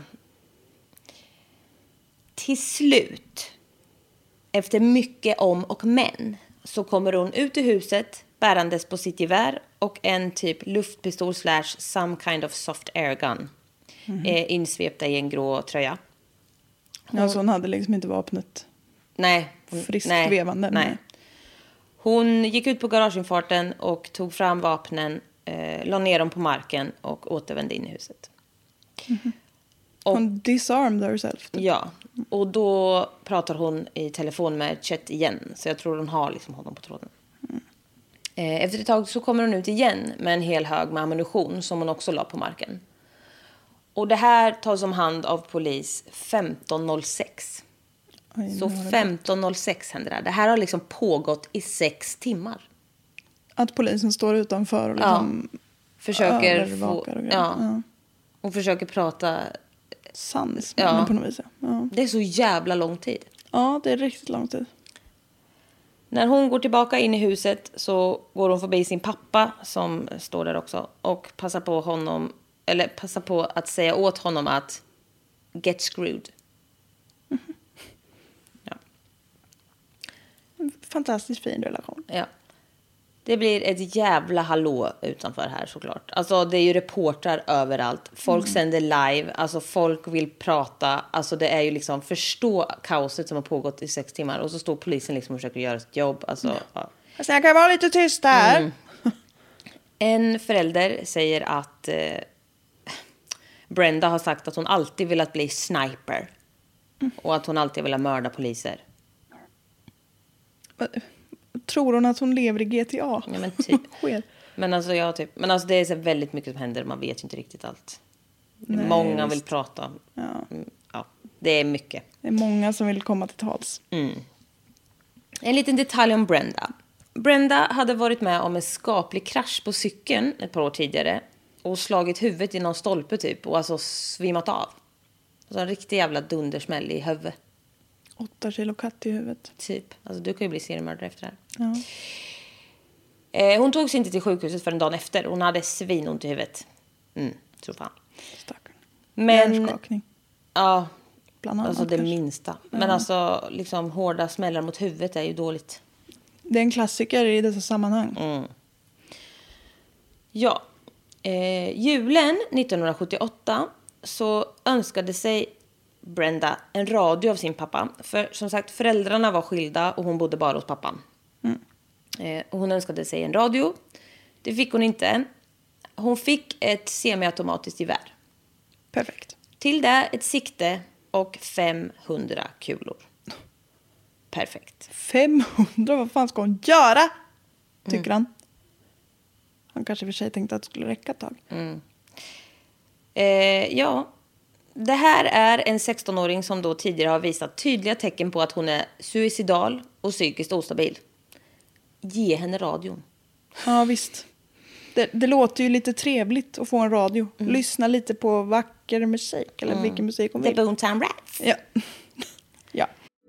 Till slut, efter mycket om och men, så kommer hon ut ur huset bärandes på sitt gevär och en typ luftpistol / some kind of soft air gun. Insvepta i en grå tröja. Ja, så hon hade liksom inte vapnet friskt vevande. Nej. Hon gick ut på garageinfarten och tog fram vapnen, la ner dem på marken och återvände in i huset. Hon disarmed herself. Ja, och då pratar hon i telefon med Chet igen. Så jag tror hon har liksom honom på tråden. Efter ett tag så kommer hon ut igen med en hel hög med ammunition som hon också la på marken. Och det här tas om hand av polis 15:06. Så 15:06 händer det. Det här har liksom pågått i 6 timmar. Att polisen står utanför och liksom försöker övervakar och grejer. Och försöker prata sans men på något vis. Ja. Det är så jävla lång tid. Ja, det är riktigt lång tid. När hon går tillbaka in i huset så går hon förbi sin pappa som står där också och passar på att säga åt honom att get screwed. Ja. En fantastiskt fin relation. Ja. Det blir ett jävla hallå utanför här såklart. Alltså det är ju reportrar överallt. Folk sänder live. Alltså folk vill prata. Alltså det är ju liksom förstå kaoset som har pågått i 6 timmar. Och så står polisen liksom och försöker göra sitt jobb. Alltså, ja. Alltså jag kan vara lite tyst här. En förälder säger att Brenda har sagt att hon alltid velat bli sniper. Och att hon alltid vill mörda poliser. Tror hon att hon lever i GTA? Ja, men typ. Men alltså, men alltså det är så väldigt mycket som händer. Man vet ju inte riktigt allt. Nej, många vill prata. Ja, det är mycket. Det är många som vill komma till tals. En liten detalj om Brenda. Brenda hade varit med om en skaplig krasch på cykeln ett par år tidigare. Och slagit huvudet i någon stolpe typ. Och alltså svimmat av. Så en riktig jävla dundersmäll i huvudet. 8 kilo katt i huvudet. Typ. Alltså du kan ju bli seriemördare efter det Ja. här. Hon togs inte till sjukhuset för en dag efter. Hon hade svinont i huvudet. Tror fan. Stackarn. Men Hjärnskakning. ja, Bland annat, alltså det kanske. minsta. Men alltså liksom hårda smällar mot huvudet är ju dåligt. Det är en klassiker i dessa sammanhang. Ja. Julen 1978 så önskade sig Brenda en radio av sin pappa. För som sagt, föräldrarna var skilda och hon bodde bara hos pappan. Och hon önskade sig en radio. Det fick hon inte. Hon fick ett semiautomatiskt gevär. Perfekt. Till det ett sikte och 500 kulor. Perfekt. 500, vad fan ska hon göra? Tycker han. Han kanske för sig tänkte att det skulle räcka ett tag. Ja, det här är en 16-åring som då tidigare har visat tydliga tecken på att hon är suicidal och psykiskt ostabil. Ge henne radion. Ja, visst. Det låter ju lite trevligt att få en radio. Lyssna lite på vacker musik. Eller vilken musik hon The vill. Boomtown Rats. Ja. Ja.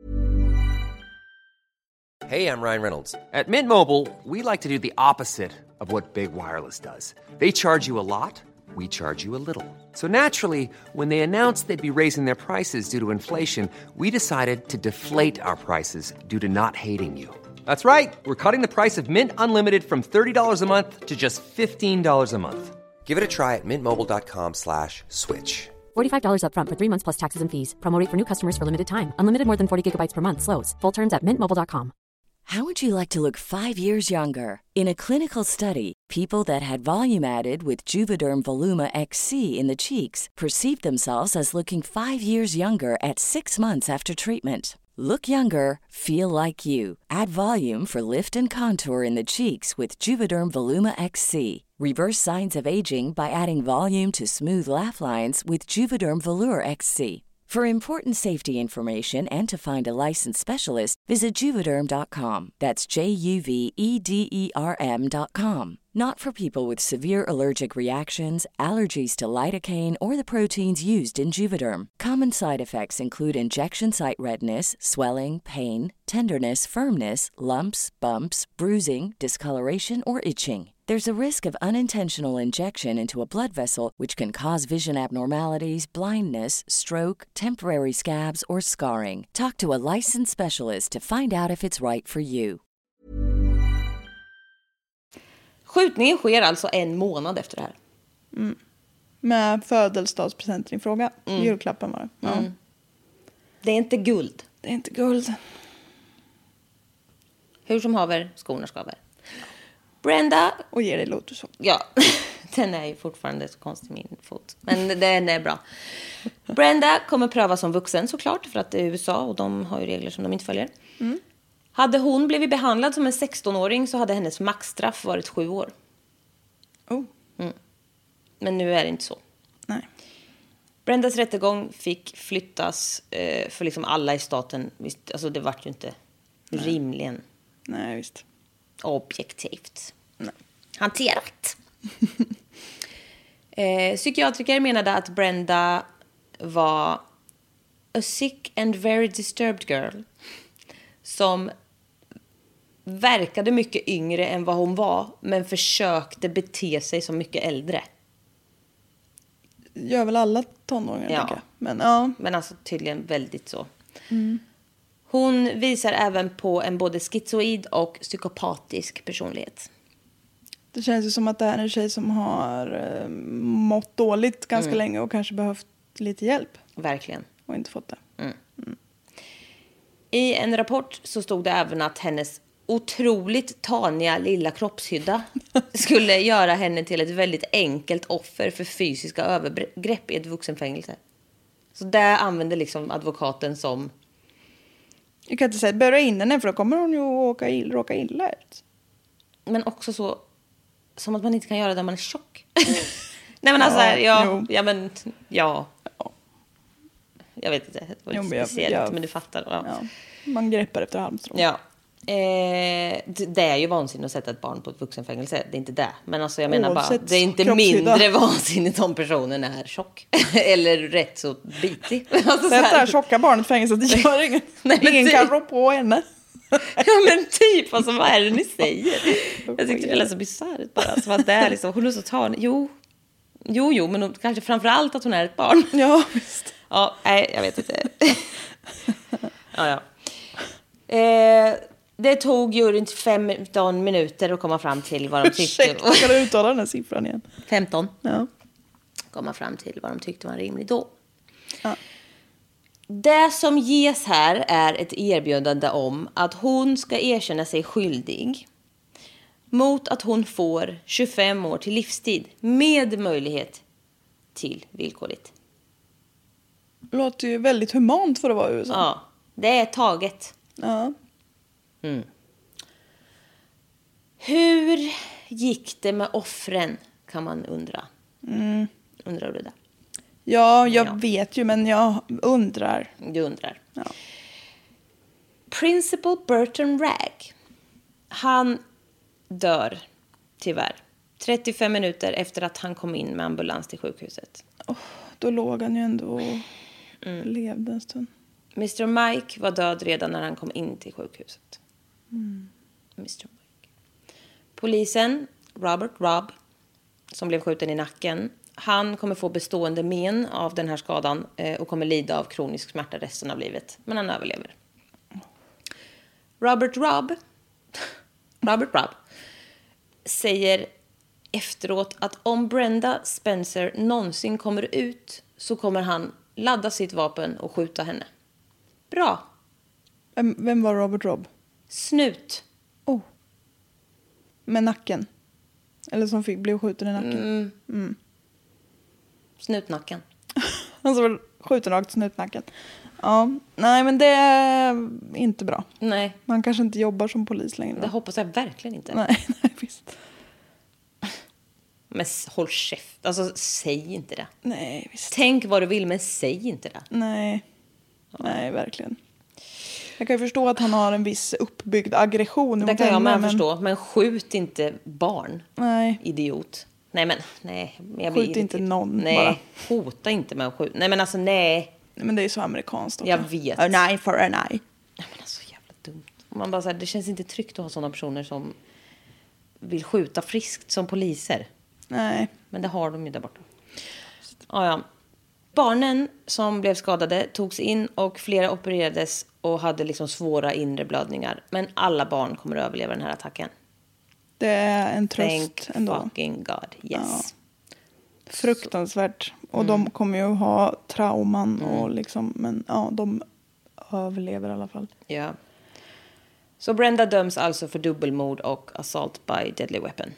Hey, I'm Ryan Reynolds. At Mint Mobile, we like to do the opposite of what Big Wireless does. They charge you a lot, we charge you a little. So naturally, when they announced they'd be raising their prices due to inflation, we decided to deflate our prices due to not hating you. That's right. We're cutting the price of Mint Unlimited from $30 a month to just $15 a month. Give it a try at mintmobile.com/switch. $45 up front for 3 months plus taxes and fees. Promo rate for new customers for limited time. Unlimited more than 40 gigabytes per month slows. Full terms at mintmobile.com. How would you like to look 5 years younger? In a clinical study, people that had volume added with Juvederm Voluma XC in the cheeks perceived themselves as looking 5 years younger at 6 months after treatment. Look younger, feel like you. Add volume for lift and contour in the cheeks with Juvederm Voluma XC. Reverse signs of aging by adding volume to smooth laugh lines with Juvederm Volure XC. For important safety information and to find a licensed specialist, visit Juvederm.com. That's JUVEDERM.com. Not for people with severe allergic reactions, allergies to lidocaine, or the proteins used in Juvederm. Common side effects include injection site redness, swelling, pain, tenderness, firmness, lumps, bumps, bruising, discoloration, or itching. There's a risk of unintentional injection into a blood vessel, which can cause vision abnormalities, blindness, stroke, temporary scabs, or scarring. Talk to a licensed specialist to find out if it's right for you. Skjutningen sker alltså en månad efter det här. Med födelsedagspresenten i fråga. Julklappen var det. Ja. Det är inte guld. Det är inte guld. Hur som haver, skorna skaver. Brenda... Och ger dig Lotus. Ja, den är ju fortfarande så konstig min fot. Men den är bra. Brenda kommer pröva som vuxen såklart. För att det är USA och de har ju regler som de inte följer. Hade hon blivit behandlad som en 16-åring så hade hennes maxstraff varit 7 år. Oh. Men nu är det inte så. Nej. Brendas rättegång fick flyttas för liksom alla i staten. Alltså det var ju inte rimligen Nej, visst. objektivt. Nej. Hanterat. Psykiatriker menade att Brenda var a sick and very disturbed girl. Som verkade mycket yngre än vad hon var. Men försökte bete sig som mycket äldre. Gör väl alla tonåringar, Ja. tänker jag. Men ja. Men alltså tydligen väldigt så. Hon visar även på en både schizoid och psykopatisk personlighet. Det känns ju som att det här är en tjej som har mått dåligt ganska länge och kanske behövt lite hjälp. Verkligen. Och inte fått det. I en rapport så stod det även att hennes otroligt taniga lilla kroppshydda skulle göra henne till ett väldigt enkelt offer för fysiska övergrepp i ett vuxenfängelse. Så där använde liksom advokaten som... Jag kan inte säga börja in henne för då kommer hon ju råka illa ut. Men också så som att man inte kan göra det när man är tjock. Nej men alltså, ja. Jag vet inte, det var lite speciellt, men du fattar. Ja. Ja. Man greppar efter halmstrån. Ja. Det är ju vansinnigt att sätta ett barn på ett vuxenfängelse. Det är inte det. Men alltså jag menar bara, Oavsett det är inte kroppshydda. mindre vansinnigt om personen är tjock. Eller rätt så bitig. Alltså, så Sätt det här här. tjocka barnet i fängelse, det gör ingen. Nej, men Ingen typ. kan rå på henne. Ja men typ, alltså vad är det ni säger? Jag tyckte det lät så bisarrt bara. Alltså, vad det är liksom, hon är så tanig. Jo, men hon, kanske framförallt att hon är ett barn. Ja, visst. Ja, nej, jag vet inte. Ja. Det tog juryn 15 minuter att komma fram till vad de tyckte. Ursäkta, ska du uttala den här siffran igen? 15. Ja. Komma fram till vad de tyckte var en rimlig dom. Ja. Det som ges här är ett erbjudande om att hon ska erkänna sig skyldig mot att hon får 25 år till livstid med möjlighet till villkorligt. Det låter ju väldigt humant för att vara i USA. Ja, det är taget. Ja. Hur gick det med offren, kan man undra. Undrar du det? Ja, jag vet ju, men jag undrar. Du undrar. Ja. Principal Burton Ragg, han dör tyvärr 35 minuter efter att han kom in med ambulans till sjukhuset. Då låg han ju ändå och levde en stund. Mr. Mike var död redan när han kom in till sjukhuset. Mr. Mike. Polisen, Robert Robb, som blev skjuten i nacken, han kommer få bestående men av den här skadan och kommer lida av kronisk smärta resten av livet. Men han överlever. Robert Robb säger efteråt att om Brenda Spencer någonsin kommer ut så kommer han ladda sitt vapen och skjuta henne. Bra. Vem var Robert Robb? Snut. Med nacken? Eller som blev skjuten i nacken? Snutnacken. Alltså var skjuten rakt snutnacken. Ja, nej men det är inte bra. Nej. Man kanske inte jobbar som polis längre. Det hoppas jag verkligen inte. Nej, visst. Men håll käft. Alltså, säg inte det. Nej, visst. Tänk vad du vill, men säg inte det. Nej, verkligen. Jag kan ju förstå att han har en viss uppbyggd aggression. Det kan jag med förstå. Men skjut inte barn. Nej. Idiot. Nej. Skjut inte någon nej, bara. Hota inte med att skjuta. Nej, men alltså nej. Men det är så amerikanskt också. Jag vet. A eye for an eye. Nej, men alltså jävla dumt. Man bara så här, det känns inte tryggt att ha sådana personer som vill skjuta friskt som poliser. Nej. Men det har de ju där borta. Ja. Barnen som blev skadade togs in och flera opererades och hade liksom svåra inre blödningar. Men alla barn kommer att överleva den här attacken. Det är en tröst Thank ändå. fucking God, yes. Ja. Fruktansvärt. Och de kommer ju ha trauman och liksom, men ja, de överlever i alla fall. Ja. Så Brenda döms alltså för dubbelmord och assault by deadly weapon.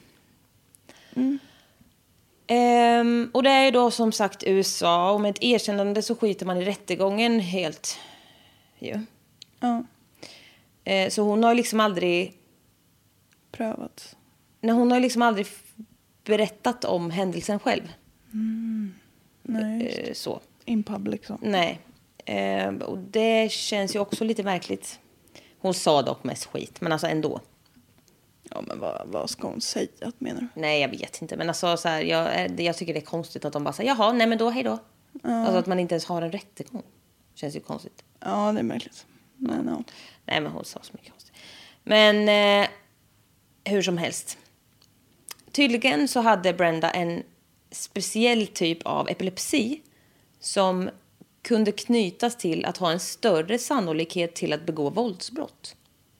Och det är ju då som sagt USA, och med ett erkännande så skiter man i rättegången helt. Ja. Så hon har liksom aldrig Prövat. Nej, hon har liksom aldrig berättat om händelsen själv. Nej, så. in public så. Nej. Och det känns ju också lite märkligt. Hon sa dock mest skit, men alltså ändå. Ja, men vad ska hon säga, menar du? Nej, jag vet inte. Men alltså, så här, jag tycker det är konstigt att de bara säger jaha, nej men då, hej då. Alltså att man inte ens har en rättegång. Känns ju konstigt. Ja, det är märkligt. Men, ja. Nej, men hon sa så mycket konstigt. Men hur som helst. Tydligen så hade Brenda en speciell typ av epilepsi som kunde knytas till att ha en större sannolikhet till att begå våldsbrott.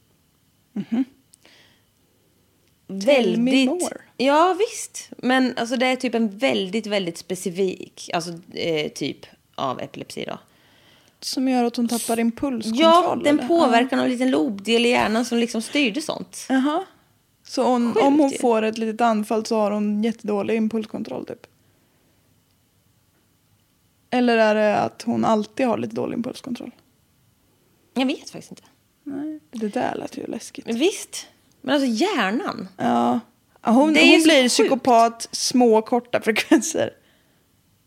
Tell me more. Ja, visst. Men alltså, det är typ en väldigt, väldigt specifik typ av epilepsi då. Som gör att hon tappar impulskontroll? Ja, den eller? påverkar någon liten lobdel i hjärnan som liksom styrde sånt. Jaha. Så om hon får ett litet anfall så har hon jättedålig impulskontroll typ? Eller är det att hon alltid har lite dålig impulskontroll? Jag vet faktiskt inte. Nej, det där lät ju läskigt. Men visst. Men alltså hjärnan. Ja. Hon blir psykopat, små korta frekvenser.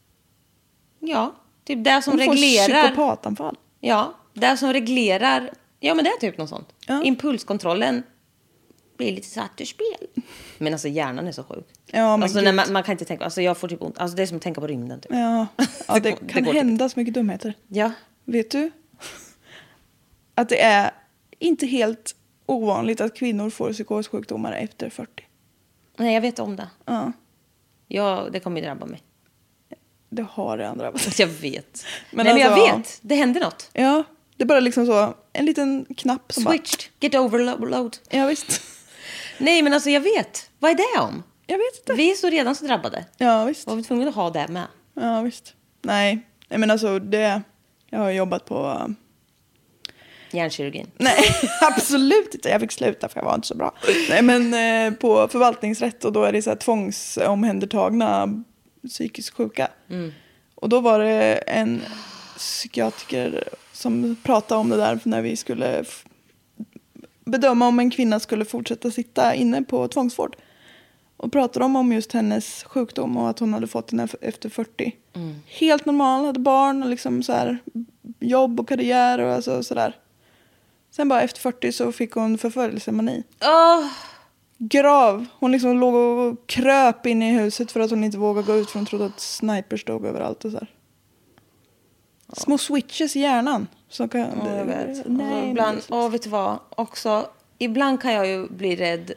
Ja, typ det som hon reglerar. får psykopatanfall. Ja, det som reglerar Ja, men det är typ något sånt. Ja. Impulskontrollen blir lite satt ur spel. Men alltså hjärnan är så sjuk. Ja, men alltså, när man kan inte tänka, alltså jag får typ ont. Alltså det är som att tänka på rymden typ. Ja, det kan hända så mycket dumheter. Ja. Vet du? Att det är inte helt ovanligt att kvinnor får psykossjukdomar efter 40. Nej, jag vet om det. Ja. Ja, det kommer ju drabba mig. Det har det andra. Jag vet. Men Nej, men alltså, jag vet. Det händer något. Ja, det är bara liksom så. En liten knapp som Switched. Get overload. Ja, visst. Nej, men alltså jag vet. Vad är det om? Jag vet inte. Vi är så redan så drabbade. Ja, visst. Var vi tvungna att ha det med? Ja, visst. Nej, men alltså det... Jag har jobbat på... Hjärnkirurgin. Nej, absolut inte. Jag fick sluta för jag var inte så bra. Nej, men på förvaltningsrätt och då är det så här tvångsomhändertagna psykiskt sjuka. Och då var det en psykiatriker som pratade om det där när vi skulle bedöma om en kvinna skulle fortsätta sitta inne på tvångsvård. Och pratade om just hennes sjukdom och att hon hade fått den efter 40. Helt normal, hade barn och liksom så här, jobb och karriär och alltså sådär. Sen bara efter 40 så fick hon förföljelsemani. Grav. Hon liksom låg och kröp in i huset för att hon inte vågade gå ut för hon trodde att snipers stod överallt och så här. Små switches i hjärnan. Så kan jag vet. Nej, ibland, vet du vad? Också, ibland kan jag ju bli rädd.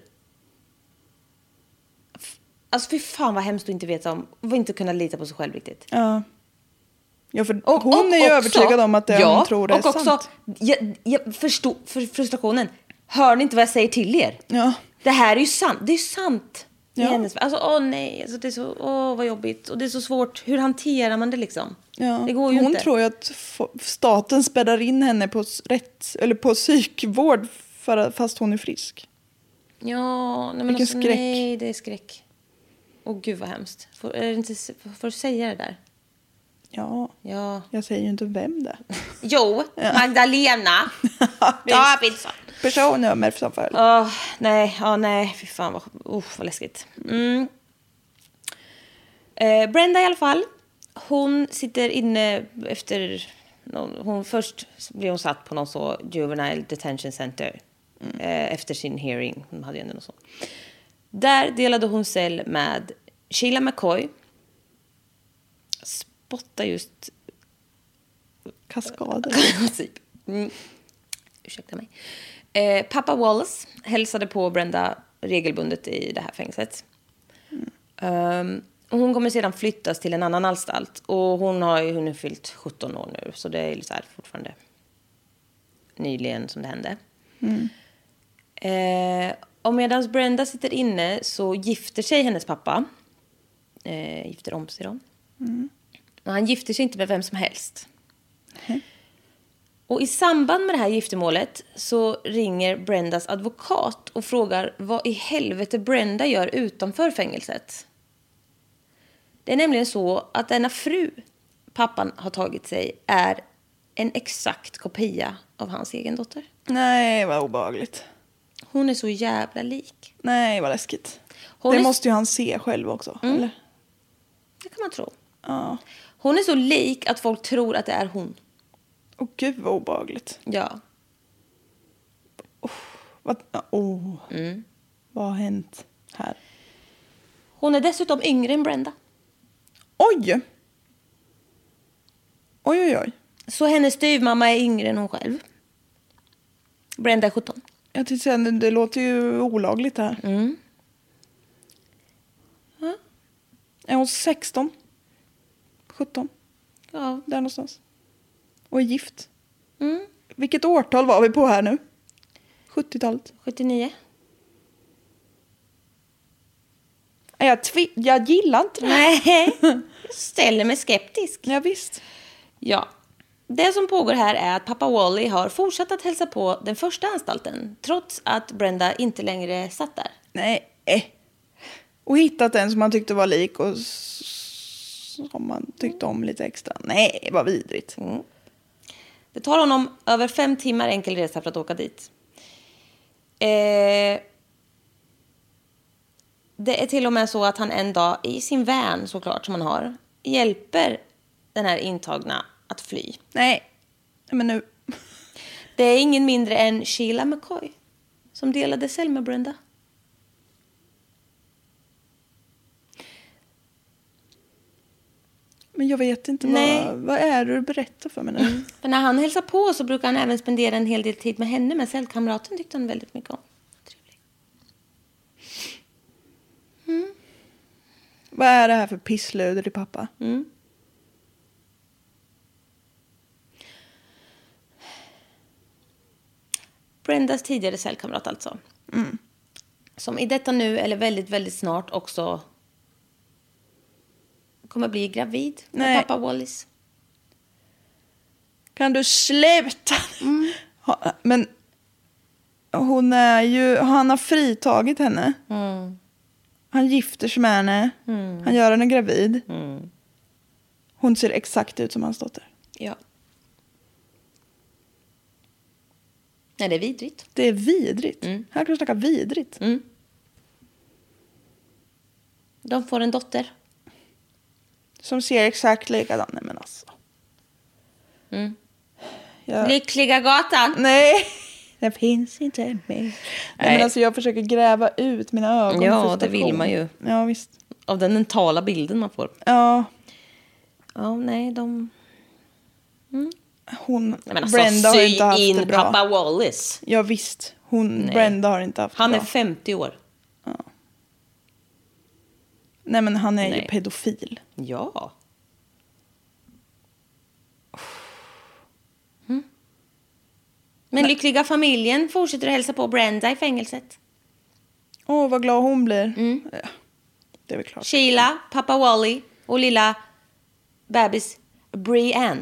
Alltså fy fan vad hemskt du inte vet om. Och inte kunna lita på sig själv riktigt. Ja. Ja, för hon är ju övertygad om att det hon tror är sant. Och också, jag förstår frustrationen. Hör ni inte vad jag säger till er? Ja. Det här är ju sant. Det är sant. Ja. Alltså, nej. Alltså, det är så, vad jobbigt. Och det är så svårt. Hur hanterar man det liksom? Ja. Det går ju hon inte. tror ju att staten spärrar in henne på på psykvård fast hon är frisk. Ja, nej, men vilken alltså, skräck. Nej, det är skräck. Åh gud vad hemskt. Får du säga det där? Ja. Ja. Jag säger ju inte vem det. Jo, Magdalena Davidsson. Personnummer som följd. Nej, fy fan vad läskigt. Brenda i alla fall. Hon sitter inne efter... Först blev hon satt på någon så juvenile detention center. Efter sin hearing. Hon hade ju ändå något så. Där delade hon cell med Sheila McCoy. Spotta just... Kaskader. Ursäkta mig. Pappa Wallace hälsade på Brenda regelbundet i det här fängelset. Och hon kommer sedan flyttas till en annan anstalt. Och hon har ju hunnit fyllt 17 år nu. Så det är så här fortfarande nyligen som det hände. Och medan Brenda sitter inne så gifter sig hennes pappa. Gifter om sig då. Och han gifter sig inte med vem som helst. Och i samband med det här giftermålet så ringer Brendas advokat och frågar vad i helvete Brenda gör utanför fängelset. Det är nämligen så att denna fru pappan har tagit sig är en exakt kopia av hans egen dotter. Nej, vad obehagligt. Hon är så jävla lik. Nej, vad läskigt. Det måste ju han se själv också, eller? Det kan man tro. Ja. Hon är så lik att folk tror att det är hon. Åh gud, vad obehagligt. Ja. Vad har hänt här? Hon är dessutom yngre än Brenda. Oj! Oj. Så hennes styvmamma är yngre än hon själv. Brenda är 17. Jag tänkte säga, det låter ju olagligt det här. Är hon 16? 17? Ja. Där någonstans. Och är gift. Vilket årtal var vi på här nu? 70-talet? 79. Jag gillar inte det. Nej, jag ställer mig skeptisk. Ja, visst. Ja. Det som pågår här är att pappa Wally har fortsatt att hälsa på den första anstalten. Trots att Brenda inte längre satt där. Nej. Och hittat en som man tyckte var lik och som man tyckte om lite extra. Nej, vad vidrigt. Det tar honom över 5 timmar enkel resa för att åka dit. Det är till och med så att han en dag i sin van, såklart som han har, hjälper den här intagna att fly. Nej, men nu. Det är ingen mindre än Sheila McCoy som delade cell med Brenda. Men jag vet inte, vad är det du berättar för mig nu? För när han hälsar på så brukar han även spendera en hel del tid med henne. Men cellkamraten tyckte han väldigt mycket om. Trevlig. Vad är det här för pisslöder i pappa? Brendas tidigare cellkamrat alltså. Som i detta nu eller väldigt, väldigt snart också kommer bli gravid med pappa Wallis. Kan du sluta? Men hon är ju... Han har fritagit henne. Han gifter sig med henne. Han gör henne gravid. Hon ser exakt ut som hans dotter. Ja. Nej, det är vidrigt. Det är vidrigt. Här kan du snacka vidrigt. De får en dotter. Som ser exakt likadan. Nej, men alltså. Lyckliga gatan. Nej, det finns inte mer. Nej, men alltså jag försöker gräva ut mina ögon. Ja, det vill man ju. Ja, visst. Av den mentala bilden man får. Ja. Ja, nej, de... Brenda har inte haft det bra. Pappa Wallis. Ja, visst. Brenda har inte haft det bra. Han är bra. 50 år. Ja. Nej, men han är ju pedofil. Ja. Men lyckliga familjen fortsätter att hälsa på Brenda i fängelset. Vad glad hon blir. Ja, det är väl klart. Sheila, pappa Wally och lilla bebis Brianne.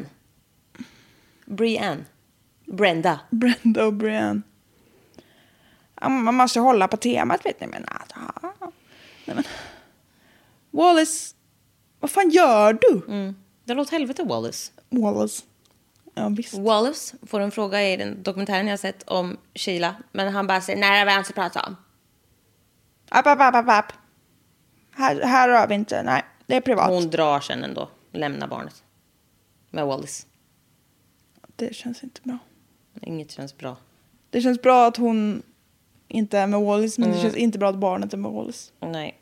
Brenda och Brianne. Ja, man måste hålla på temat, vet ni. Men, nej, men. Wallis, vad fan gör du? Det låter helvete Wallis. Ja, visst. Wallis får en fråga i den dokumentären jag sett om Sheila. Men han bara säger, nej, det var inte prata om. App. Här rör vi inte, nej, det är privat. Hon drar sen ändå, lämnar barnet med Wallis. Det känns inte bra. Inget känns bra. Det känns bra att hon inte är med Wallis, men det känns inte bra att barnet är med Wallis. Nej.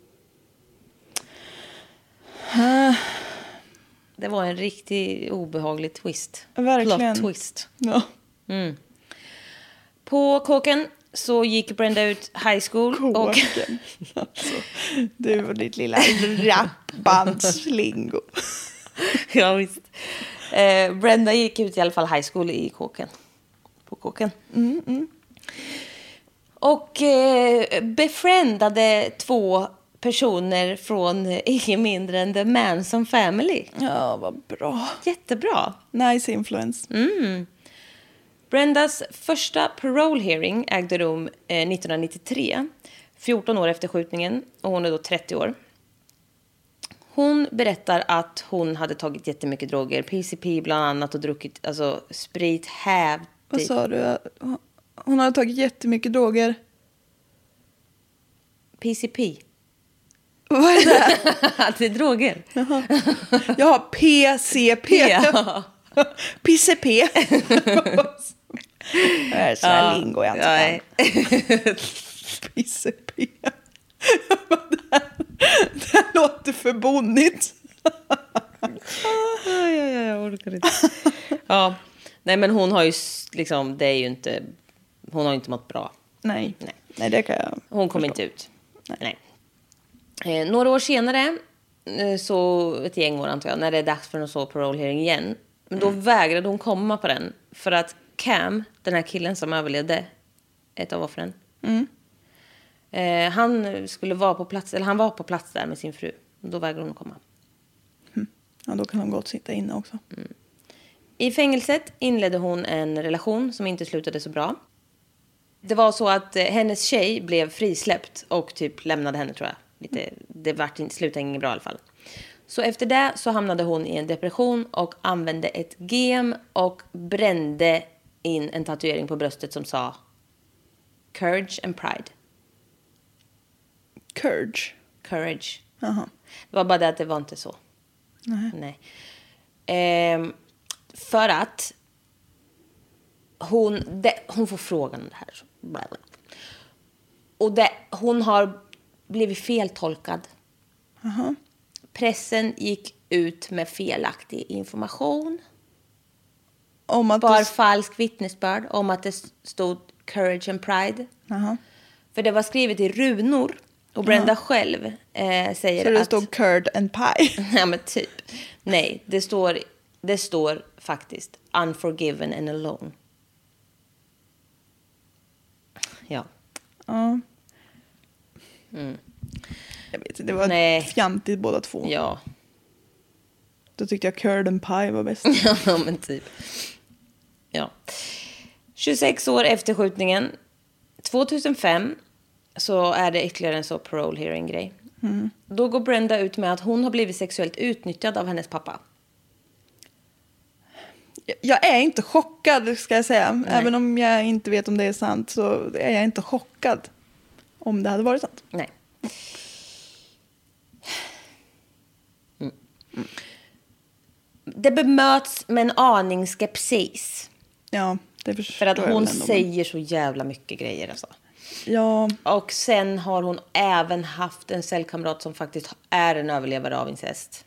Det var en riktigt obehaglig twist. Verkligen. Plot twist. Ja. På kåken så gick Brenda ut high school. Kåken. Alltså, du och ditt lilla rapbandslingo. Ja, visst. Brenda gick ut i alla fall high school i kåken. På kåken. Och befriendade 2 personer från ingen mindre än The Manson Family. Ja, vad bra. Jättebra. Nice influence. Brendas första parole hearing ägde rum 1993. 14 år efter skjutningen. Och hon är då 30 år. Hon berättar att hon hade tagit jättemycket droger. PCP bland annat och druckit sprit, häv. Vad sa du? Hon hade tagit jättemycket droger. PCP. Vad är det? Det är droger. Jaha, PCP. Ja. PCP. Det är sådär lingo jag inte kan. PCP. Det låter för bonnigt. Jag orkar inte. Ja. Nej, men hon har ju liksom, det är ju inte, hon har inte mått bra. Nej, det kan jag. Hon kom inte ut. Nej. Några år senare, så ett gäng år antar jag, när det är dags för en så parole hearing igen. Men då vägrade hon komma på den. För att Cam, den här killen som överlevde ett av offren. Han skulle vara på plats, eller han var på plats där med sin fru. Då vägrade hon komma. Ja, då kan hon gott sitta inne också. I fängelset inledde hon en relation som inte slutade så bra. Det var så att hennes tjej blev frisläppt och typ lämnade henne, tror jag. Det slutade inget bra i alla fall. Så efter det så hamnade hon i en depression och använde ett gem och brände in en tatuering på bröstet som sa Courage and Pride. Courage. Aha. Det var bara det att det var inte så. Nej. För att hon får frågan om det här. Och hon har blivit feltolkad. Aha. Pressen gick ut med felaktig information. Om att var falsk vittnesbörd om att det stod Courage and Pride. Aha. För det var skrivet i runor. Och Brenda själv säger så det att... stod curd and pie? Ja, men typ. Nej, det står faktiskt Unforgiven and Alone. Ja. Ja. Jag vet inte, det var fjantigt båda två. Ja. Då tyckte jag curd and pie var bäst. Ja, men typ. Ja. 26 år efter skjutningen. 2005 så är det ytterligare en så parole hearing-grej. Då går Brenda ut med att hon har blivit sexuellt utnyttjad av hennes pappa. Jag är inte chockad, ska jag säga. Nej. Även om jag inte vet om det är sant så är jag inte chockad om det hade varit sant. Nej. Det bemöts med en aning skepsis. Ja, det förstår för att jag hon väl ändå. säger så jävla mycket grejer alltså. Ja. Och sen har hon även haft en cellkamrat som faktiskt är en överlevare av incest.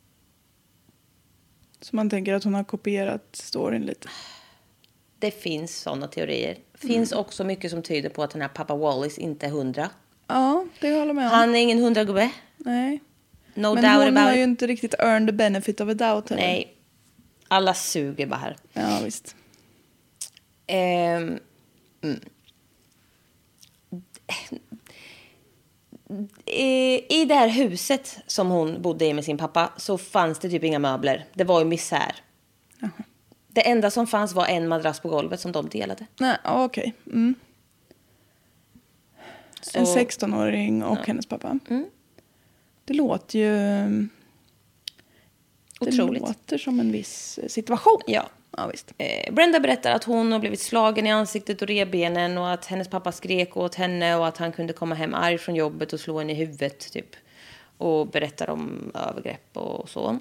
Så man tänker att hon har kopierat storyn lite. Det finns sådana teorier. Finns också mycket som tyder på att den här pappa Wallace inte är 100. Ja, det håller med om. Han är ingen 100-gubbe. Nej. No men doubt hon about har it. ju inte riktigt earned the benefit of a doubt heller. Nej. Alla suger bara här. Ja, visst. I det här huset som hon bodde i med sin pappa så fanns det typ inga möbler. Det var ju misär. Jaha. Det enda som fanns var en madrass på golvet som de delade. Nej, okej. Mm. Så... En 16-åring och hennes pappa. Det låter ju... Otroligt. Det låter som en viss situation. Ja. Ja, visst. Brenda berättar att hon har blivit slagen i ansiktet och revbenen och att hennes pappa skrek åt henne och att han kunde komma hem arg från jobbet och slå henne i huvudet typ. Och berättar om övergrepp och så.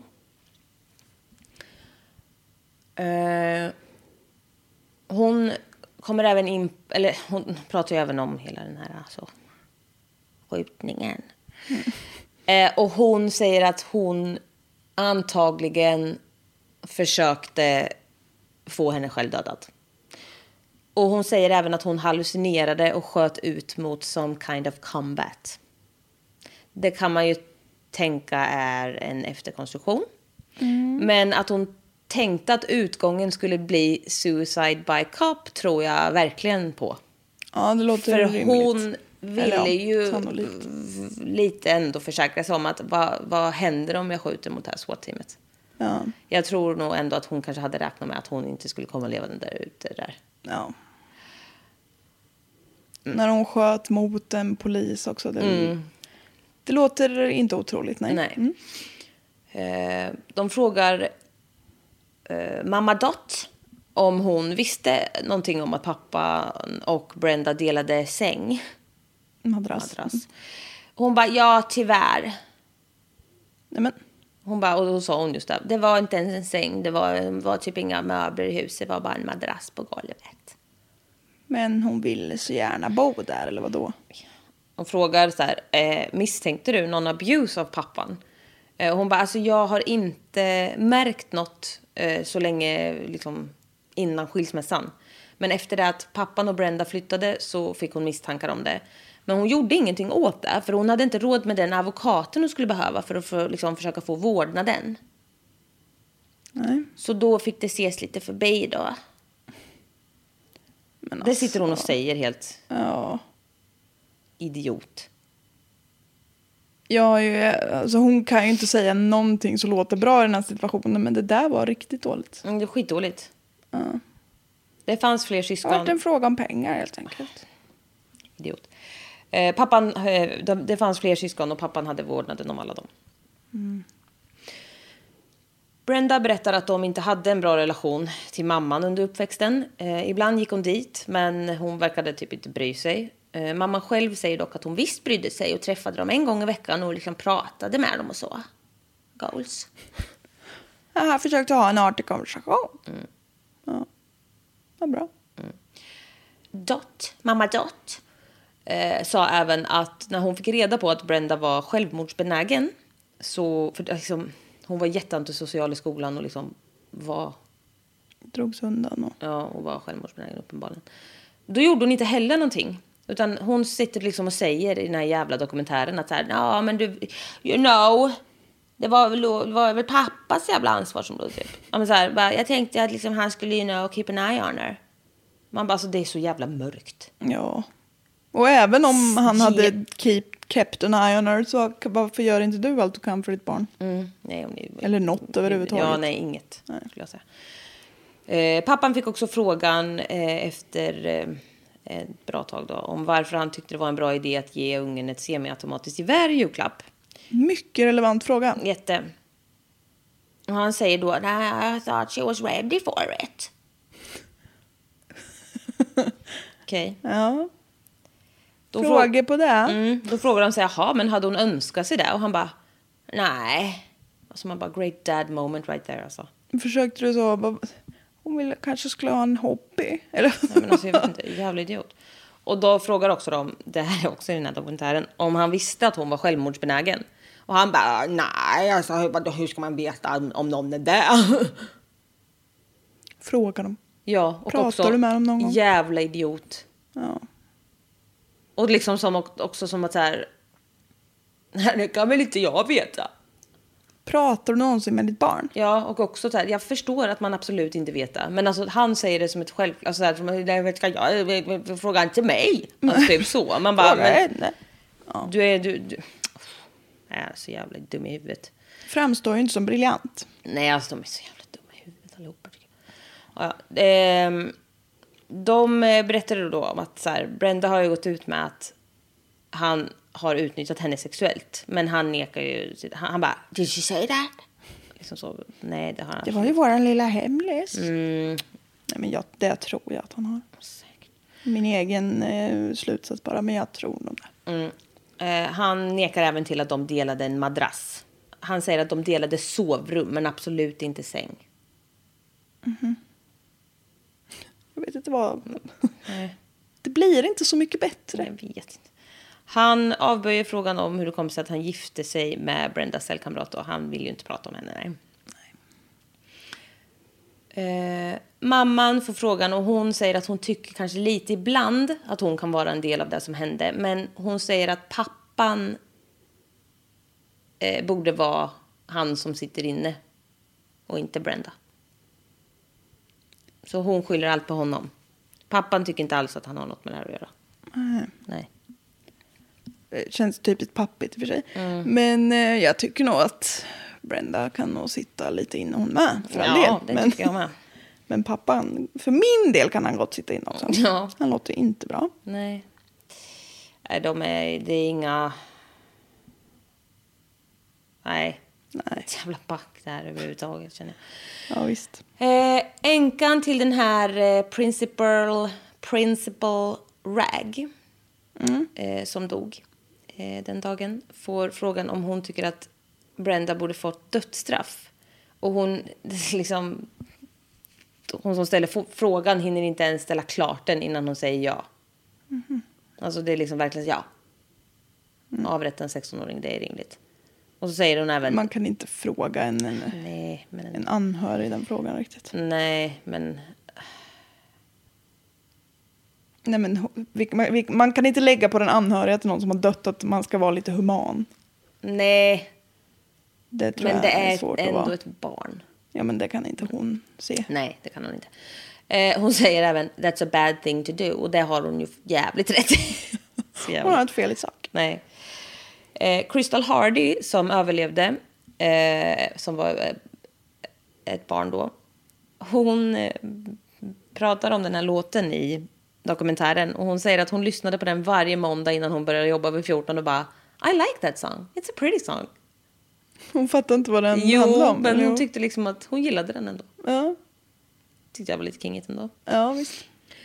Hon kommer även in, eller hon pratar ju även om hela den här alltså, skjutningen. Och hon säger att hon antagligen försökte få henne själv dödad. Och hon säger även att hon hallucinerade och sköt ut mot some kind of combat. Det kan man ju tänka är en efterkonstruktion. Men att hon tänkte att utgången skulle bli suicide by cop tror jag verkligen på. Ja, det låter för rimligt. Hon ville ju sannolikt. lite ändå försäkra sig om att vad händer om jag skjuter mot det här SWAT-teamet? Ja. Jag tror nog ändå att hon kanske hade räknat med att hon inte skulle komma levande där ute där. Ja. När hon sköt mot en polis också. Det låter inte otroligt, nej. De frågar mamma Dot om hon visste någonting om att pappa och Brenda delade säng. Madrass. Hon bara, ja tyvärr. Nej, men. Hon bara, och då sa hon just det var inte ens en säng, det var typ inga möbler i huset, det var bara en madrass på golvet. Men hon ville så gärna bo där, eller vad då? Hon frågar så här, misstänkte du någon abuse av pappan? Hon bara, alltså jag har inte märkt något så länge liksom, innan skilsmässan. Men efter det att pappan och Brenda flyttade så fick hon misstankar om det. Men hon gjorde ingenting åt det, för hon hade inte råd med den advokaten hon skulle behöva för att liksom, försöka få vårdnaden. Nej. Så då fick det ses lite förbi då. Men det sitter hon och säger helt idiot. Ja, alltså hon kan ju inte säga någonting så låter bra i den här situationen, men det där var riktigt dåligt. Det var skitdåligt. Ja. Det fanns fler syskon. Det var en fråga om pengar helt enkelt. Idiot. Det fanns fler syskon och pappan hade vårdnaden om alla dem. Brenda berättar att de inte hade en bra relation till mamman under uppväxten. Ibland gick hon dit, men hon verkade typ inte bry sig. Mamman själv säger dock att hon visst brydde sig och träffade dem en gång i veckan och liksom pratade med dem och så. Goals. Jag försökte ha en artig konversation. Ja, vad bra. mamma Dot, sa även att när hon fick reda på att Brenda var självmordsbenägen, så för liksom, hon var jätteantisocial i skolan och liksom drogs undan och var självmordsbenägen uppenbarligen. Då gjorde hon inte heller någonting, utan hon sitter liksom och säger i den här jävla dokumentären att så här, men du, det var väl pappas jävla ansvarsområde typ. Men så här, jag tänkte att liksom han skulle keep an eye on her. Man bara, alltså det är så jävla mörkt. Ja. Och även om han hade kept an eye on her, så varför gör inte du allt du kan för ditt barn? Nej, eller något överhuvudtaget. Ja, nej, inget skulle jag säga. Pappan fick också frågan efter ett bra tag då, om varför han tyckte det var en bra idé att ge ungen ett semiautomatiskt gevär i julklapp. Mycket relevant fråga. Jätte. Och han säger då, I thought she was ready for it. Okej. Ja. Frågor på det. Då frågar de sig, jaha, men hade hon önskat sig det? Och han bara, nej. Alltså man bara, great dad moment right there alltså. Försökte du så, hon kanske skulle ha en hobby? Eller? Nej, men alltså jag vet inte, jävla idiot. Och då frågar också de, det här är också i den här dokumentären, om han visste att hon var självmordsbenägen. Och han bara, nej, alltså hur ska man veta om någon är det? Frågar de. Ja, och pratar också du med dem någon gång? Jävla idiot. Ja. Och liksom också som att så här, det kan väl inte jag veta. Pratar du någonsin med ditt barn? Ja, och också så här, jag förstår att man absolut inte vet det. Men alltså han säger det som ett självklart, alltså jag frågar inte mig. Alltså typ så. Man bara, men, ja. Du är så jävla dum i huvudet. Framstår ju inte som briljant. Nej, alltså de är så jävla dumma i huvudet allihopa. Ja, de berättade då om att så här, Brenda har ju gått ut med att han har utnyttjat henne sexuellt. Men han nekar ju. Han bara, did she say that? Liksom så, nej, det har han. Det var ju våran lilla hemlis. Nej, men det tror jag att han har. Säkert. Min egen slutsats bara, men jag tror nog det. Han nekar även till att de delade en madrass. Han säger att de delade sovrum, men absolut inte säng. Jag vet inte vad. Det blir inte så mycket bättre. Jag vet inte. Han avböjer frågan om hur det kom sig att han gifte sig med Brendas cellkamrat, och han vill ju inte prata om henne. Mamman får frågan, och hon säger att hon tycker kanske lite ibland att hon kan vara en del av det som hände. Men hon säger att pappan borde vara han som sitter inne och inte Brenda. Så hon skyller allt på honom. Pappan tycker inte alls att han har något med det här att göra. Nej. Det känns typiskt pappigt för sig. Men jag tycker nog att Brenda kan nog sitta lite inne hon med. För all del. Det tycker jag med. Men pappan, för min del kan han gott sitta inne också. Ja. Han låter inte bra. Nej. Det är inga... Nej. Jävla back där överhuvudtaget, känner jag. Ja, visst. Änkan till den här Principal Rag som dog den dagen får frågan om hon tycker att Brenda borde fått dödsstraff. Och hon liksom... Hon som ställer frågan hinner inte ens ställa klart den innan hon säger ja. Alltså det är liksom verkligen ja. Avrätta en 16-åring, det är rimligt. Och så säger hon även... Man kan inte fråga en anhörig den frågan riktigt. Nej, men man kan inte lägga på den anhöriga till någon som har dött att man ska vara lite human. Nej. Det tror jag är svårt att vara. Men det är ändå ett barn. Ja, men det kan inte hon se. Nej, det kan hon inte. Hon säger även, that's a bad thing to do. Och det har hon ju jävligt rätt i. Hon har ett fel i sak. Nej. Crystal Hardy som överlevde, som var ett barn då. Hon pratar om den här låten i dokumentären. Och hon säger att hon lyssnade på den varje måndag innan hon började jobba vid 14 och bara, I like that song. It's a pretty song. Hon fattar inte vad den handlar om. Men hon tyckte liksom att hon gillade den ändå. Ja. Tyckte jag var lite kingigt ändå. Ja, visst.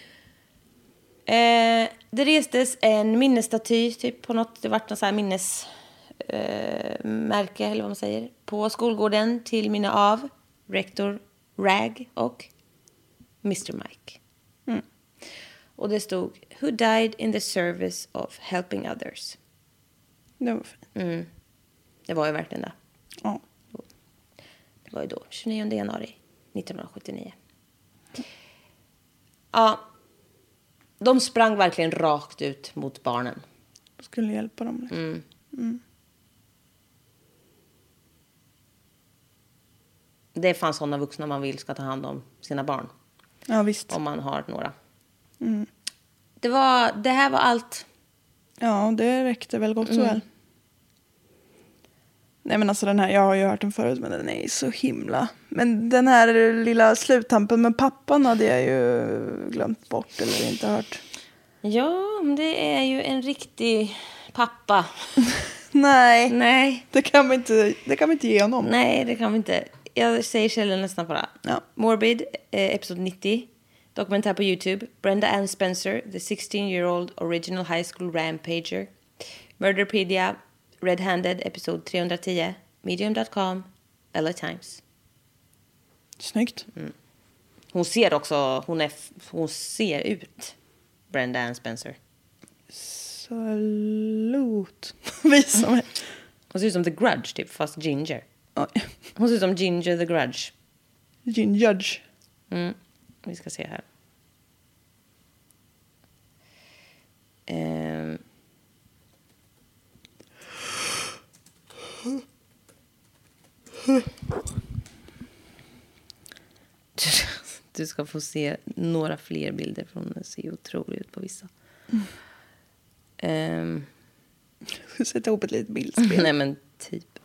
Det restes en minnesstaty typ på något, det vart något så här minnesmärke eller vad man säger, på skolgården till minne av rektor Rag och Mr. Mike. Och det stod Who died in the service of helping others. Det var fint. Det var ju verkligen det. Ja. Det var ju då 29 januari 1979. Ja. De sprang verkligen rakt ut mot barnen. Skulle hjälpa dem. Liksom. Det fanns sådana vuxna man vill ska ta hand om sina barn. Ja, visst. Om man har några. Det här var allt. Ja, det räckte väl gott så väl. Nej, men alltså den här, jag har ju hört den förut, men den är så himla. Men den här lilla sluttampen med pappan hade jag ju glömt bort eller inte hört. Ja, det är ju en riktig pappa. Nej. Det kan vi inte ge honom. Nej, det kan vi inte. Jag säger källan nästan bara. Ja. Morbid, episod 90. Dokumentär på YouTube. Brenda Ann Spencer, the 16-year-old original high school rampager. Murderpedia, Red-handed, episod 310. Medium.com, LA Times. Snyggt. Hon ser också, hon ser ut Brenda Ann Spencer. Salut. Visa mig. Hon ser ut som The Grudge typ, fast ginger. Oj. Hon ser ut som Ginger the Grudge. Judge. Vi ska se här. Du ska få se några fler bilder från den. Ser otroligt ut på vissa. Sätta ihop ett litet bildspel. Nej men typ.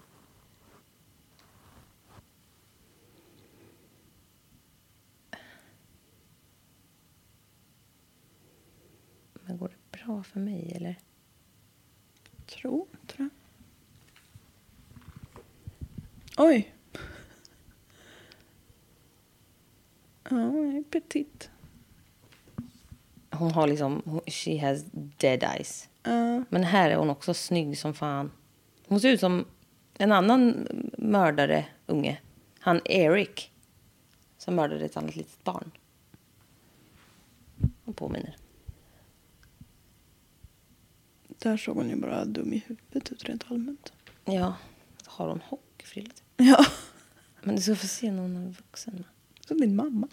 Men går det bra för mig eller? Tror jag. Oj. Ja, petit. Hon har liksom, she has dead eyes. Men här är hon också snygg som fan. Hon ser ut som en annan mördare, unge. Han Eric. Som mördade ett annat litet barn. Hon påminner. Där såg hon ju bara dum i huvudet ut rent allmänt. Ja, har hon hockeyfrilla typ. Ja. Men du ska få se någon av vuxen. Som min mamma.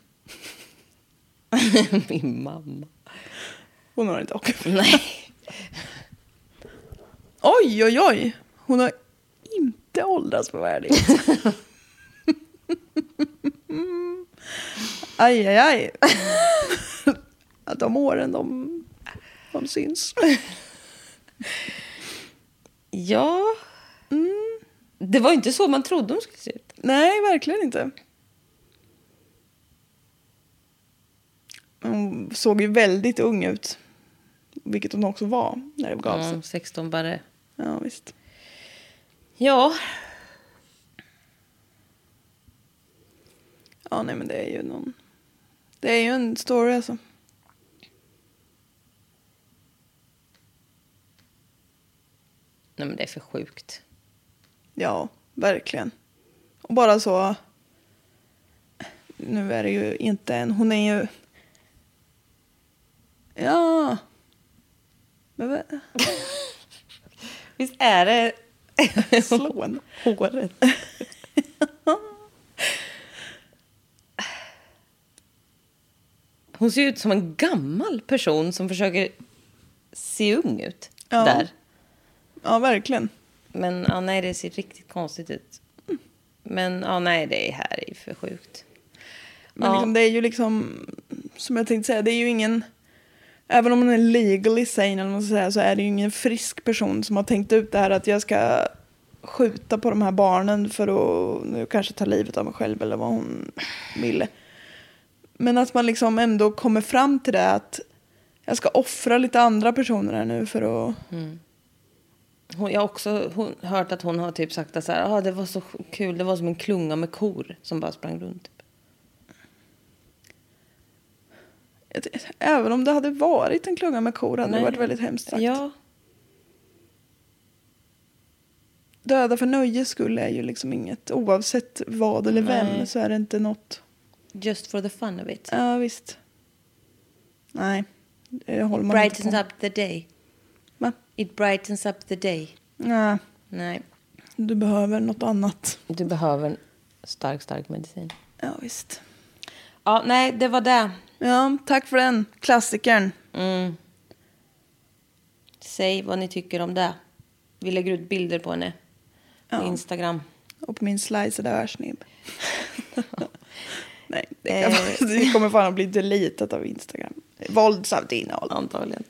Min mamma. Hon har inte hockeyfrilla. Nej. Oj, oj, oj. Hon har inte åldrats på värdigt. Aj, aj, aj. Att de åren, de syns. Ja. Det var inte så man trodde de skulle se ut. Nej, verkligen inte. Hon såg ju väldigt ung ut. Vilket hon också var när det gav sig. 16 bara. Ja, visst. Ja. Ja, nej men det är ju det är ju en story alltså. Nej men det är för sjukt. Ja, verkligen. Och bara så. Nu är det ju inte hon är ju. Ja. Men visst är det. Slå en håret. Hon ser ut som en gammal person som försöker se ung ut. Ja. Där. Ja, verkligen. Men nej, det ser riktigt konstigt ut. Men nej, det här är för sjukt. Men liksom, det är ju liksom, som jag tänkte säga, det är ju ingen, även om man är legally sane eller man ska säga, så är det ju ingen frisk person som har tänkt ut det här att jag ska skjuta på de här barnen för att nu kanske ta livet av mig själv eller vad hon ville. Men att man liksom ändå kommer fram till det att jag ska offra lite andra personer här nu för att... Jag har också hört att hon har typ sagt att så här, det var så kul, det var som en klunga med kor som bara sprang runt. Även om det hade varit en klunga med kor hade det varit väldigt hemskt sagt. Ja. Döda för nöjes skull är ju liksom inget, oavsett vad eller vem så är det inte något. Just for the fun of it. Ja, visst. Nej, håller man Brightens inte på. up the day. Va? It brightens up the day. Nej. Du behöver något annat. Du behöver stark medicin. Ja, visst. Ja, nej, det var det. Ja, tack för den klassikern. Säg vad ni tycker om det. Vi lägger ut bilder på henne. På Instagram. Och på min slice där snibb. Nej, det kommer fan att bli deletat av Instagram. Våldsamt innehåll. Antagligen.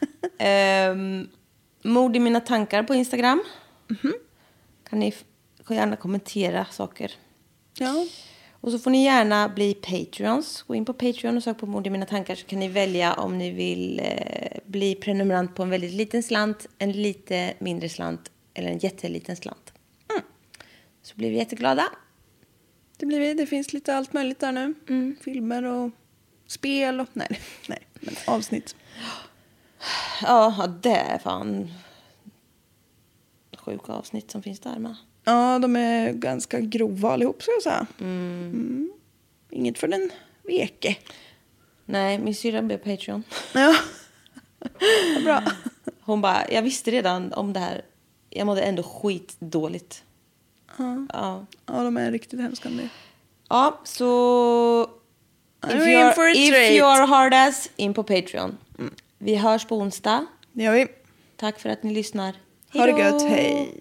Mord i mina tankar på Instagram. Kan ni gärna kommentera saker. Ja. Och så får ni gärna bli Patreons. Gå in på Patreon och sök på Mord i mina tankar, så kan ni välja om ni vill bli prenumerant på en väldigt liten slant, en lite mindre slant eller en jätteliten slant. Så blir vi jätteglada. Det blir vi. Det finns lite allt möjligt där nu. Filmer och spel och... Nej, men avsnitt. Ja, det är fan sjuka avsnitt som finns där med. Ja, de är ganska grova allihop, ska jag säga. Inget för den veke. Nej, min syrra blev Patreon. Ja, vad bra. Hon bara, jag visste redan om det här. Jag mådde ändå skitdåligt. Ja, de är riktigt hemska nu. Ja, så... If you are hard ass, in på Patreon. Vi hörs på onsdag. Det gör vi. Tack för att ni lyssnar. Ha det gött, hej.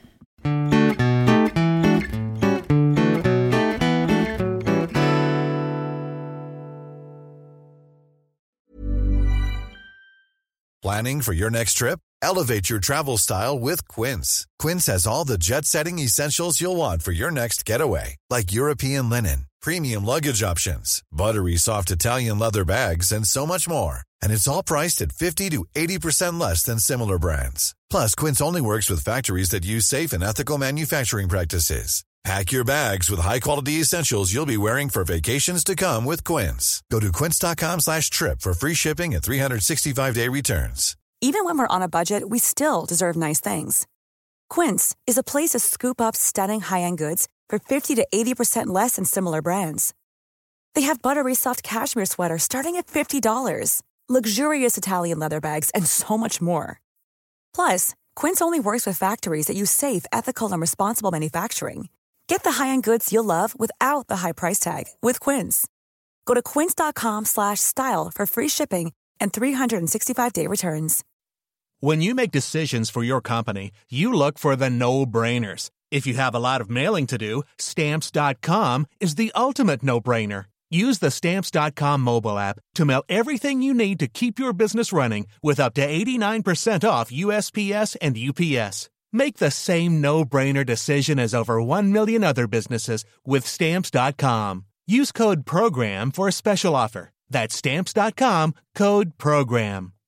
Planning for your next trip? Elevate your travel style with Quince. Quince has all the jet-setting essentials you'll want for your next getaway, like European linen, premium luggage options, buttery soft Italian leather bags, and so much more. And it's all priced at 50 to 80% less than similar brands. Plus, Quince only works with factories that use safe and ethical manufacturing practices. Pack your bags with high-quality essentials you'll be wearing for vacations to come with Quince. Go to quince.com/trip for free shipping and 365-day returns. Even when we're on a budget, we still deserve nice things. Quince is a place to scoop up stunning high-end goods for 50 to 80% less than similar brands. They have buttery soft cashmere sweaters starting at $50, luxurious Italian leather bags, and so much more. Plus, Quince only works with factories that use safe, ethical, and responsible manufacturing. Get the high-end goods you'll love without the high price tag with Quince. Go to quince.com/style for free shipping and 365-day returns. When you make decisions for your company, you look for the no-brainers. If you have a lot of mailing to do, Stamps.com is the ultimate no-brainer. Use the Stamps.com mobile app to mail everything you need to keep your business running with up to 89% off USPS and UPS. Make the same no-brainer decision as over 1 million other businesses with Stamps.com. Use code PROGRAM for a special offer. That's Stamps.com, code PROGRAM.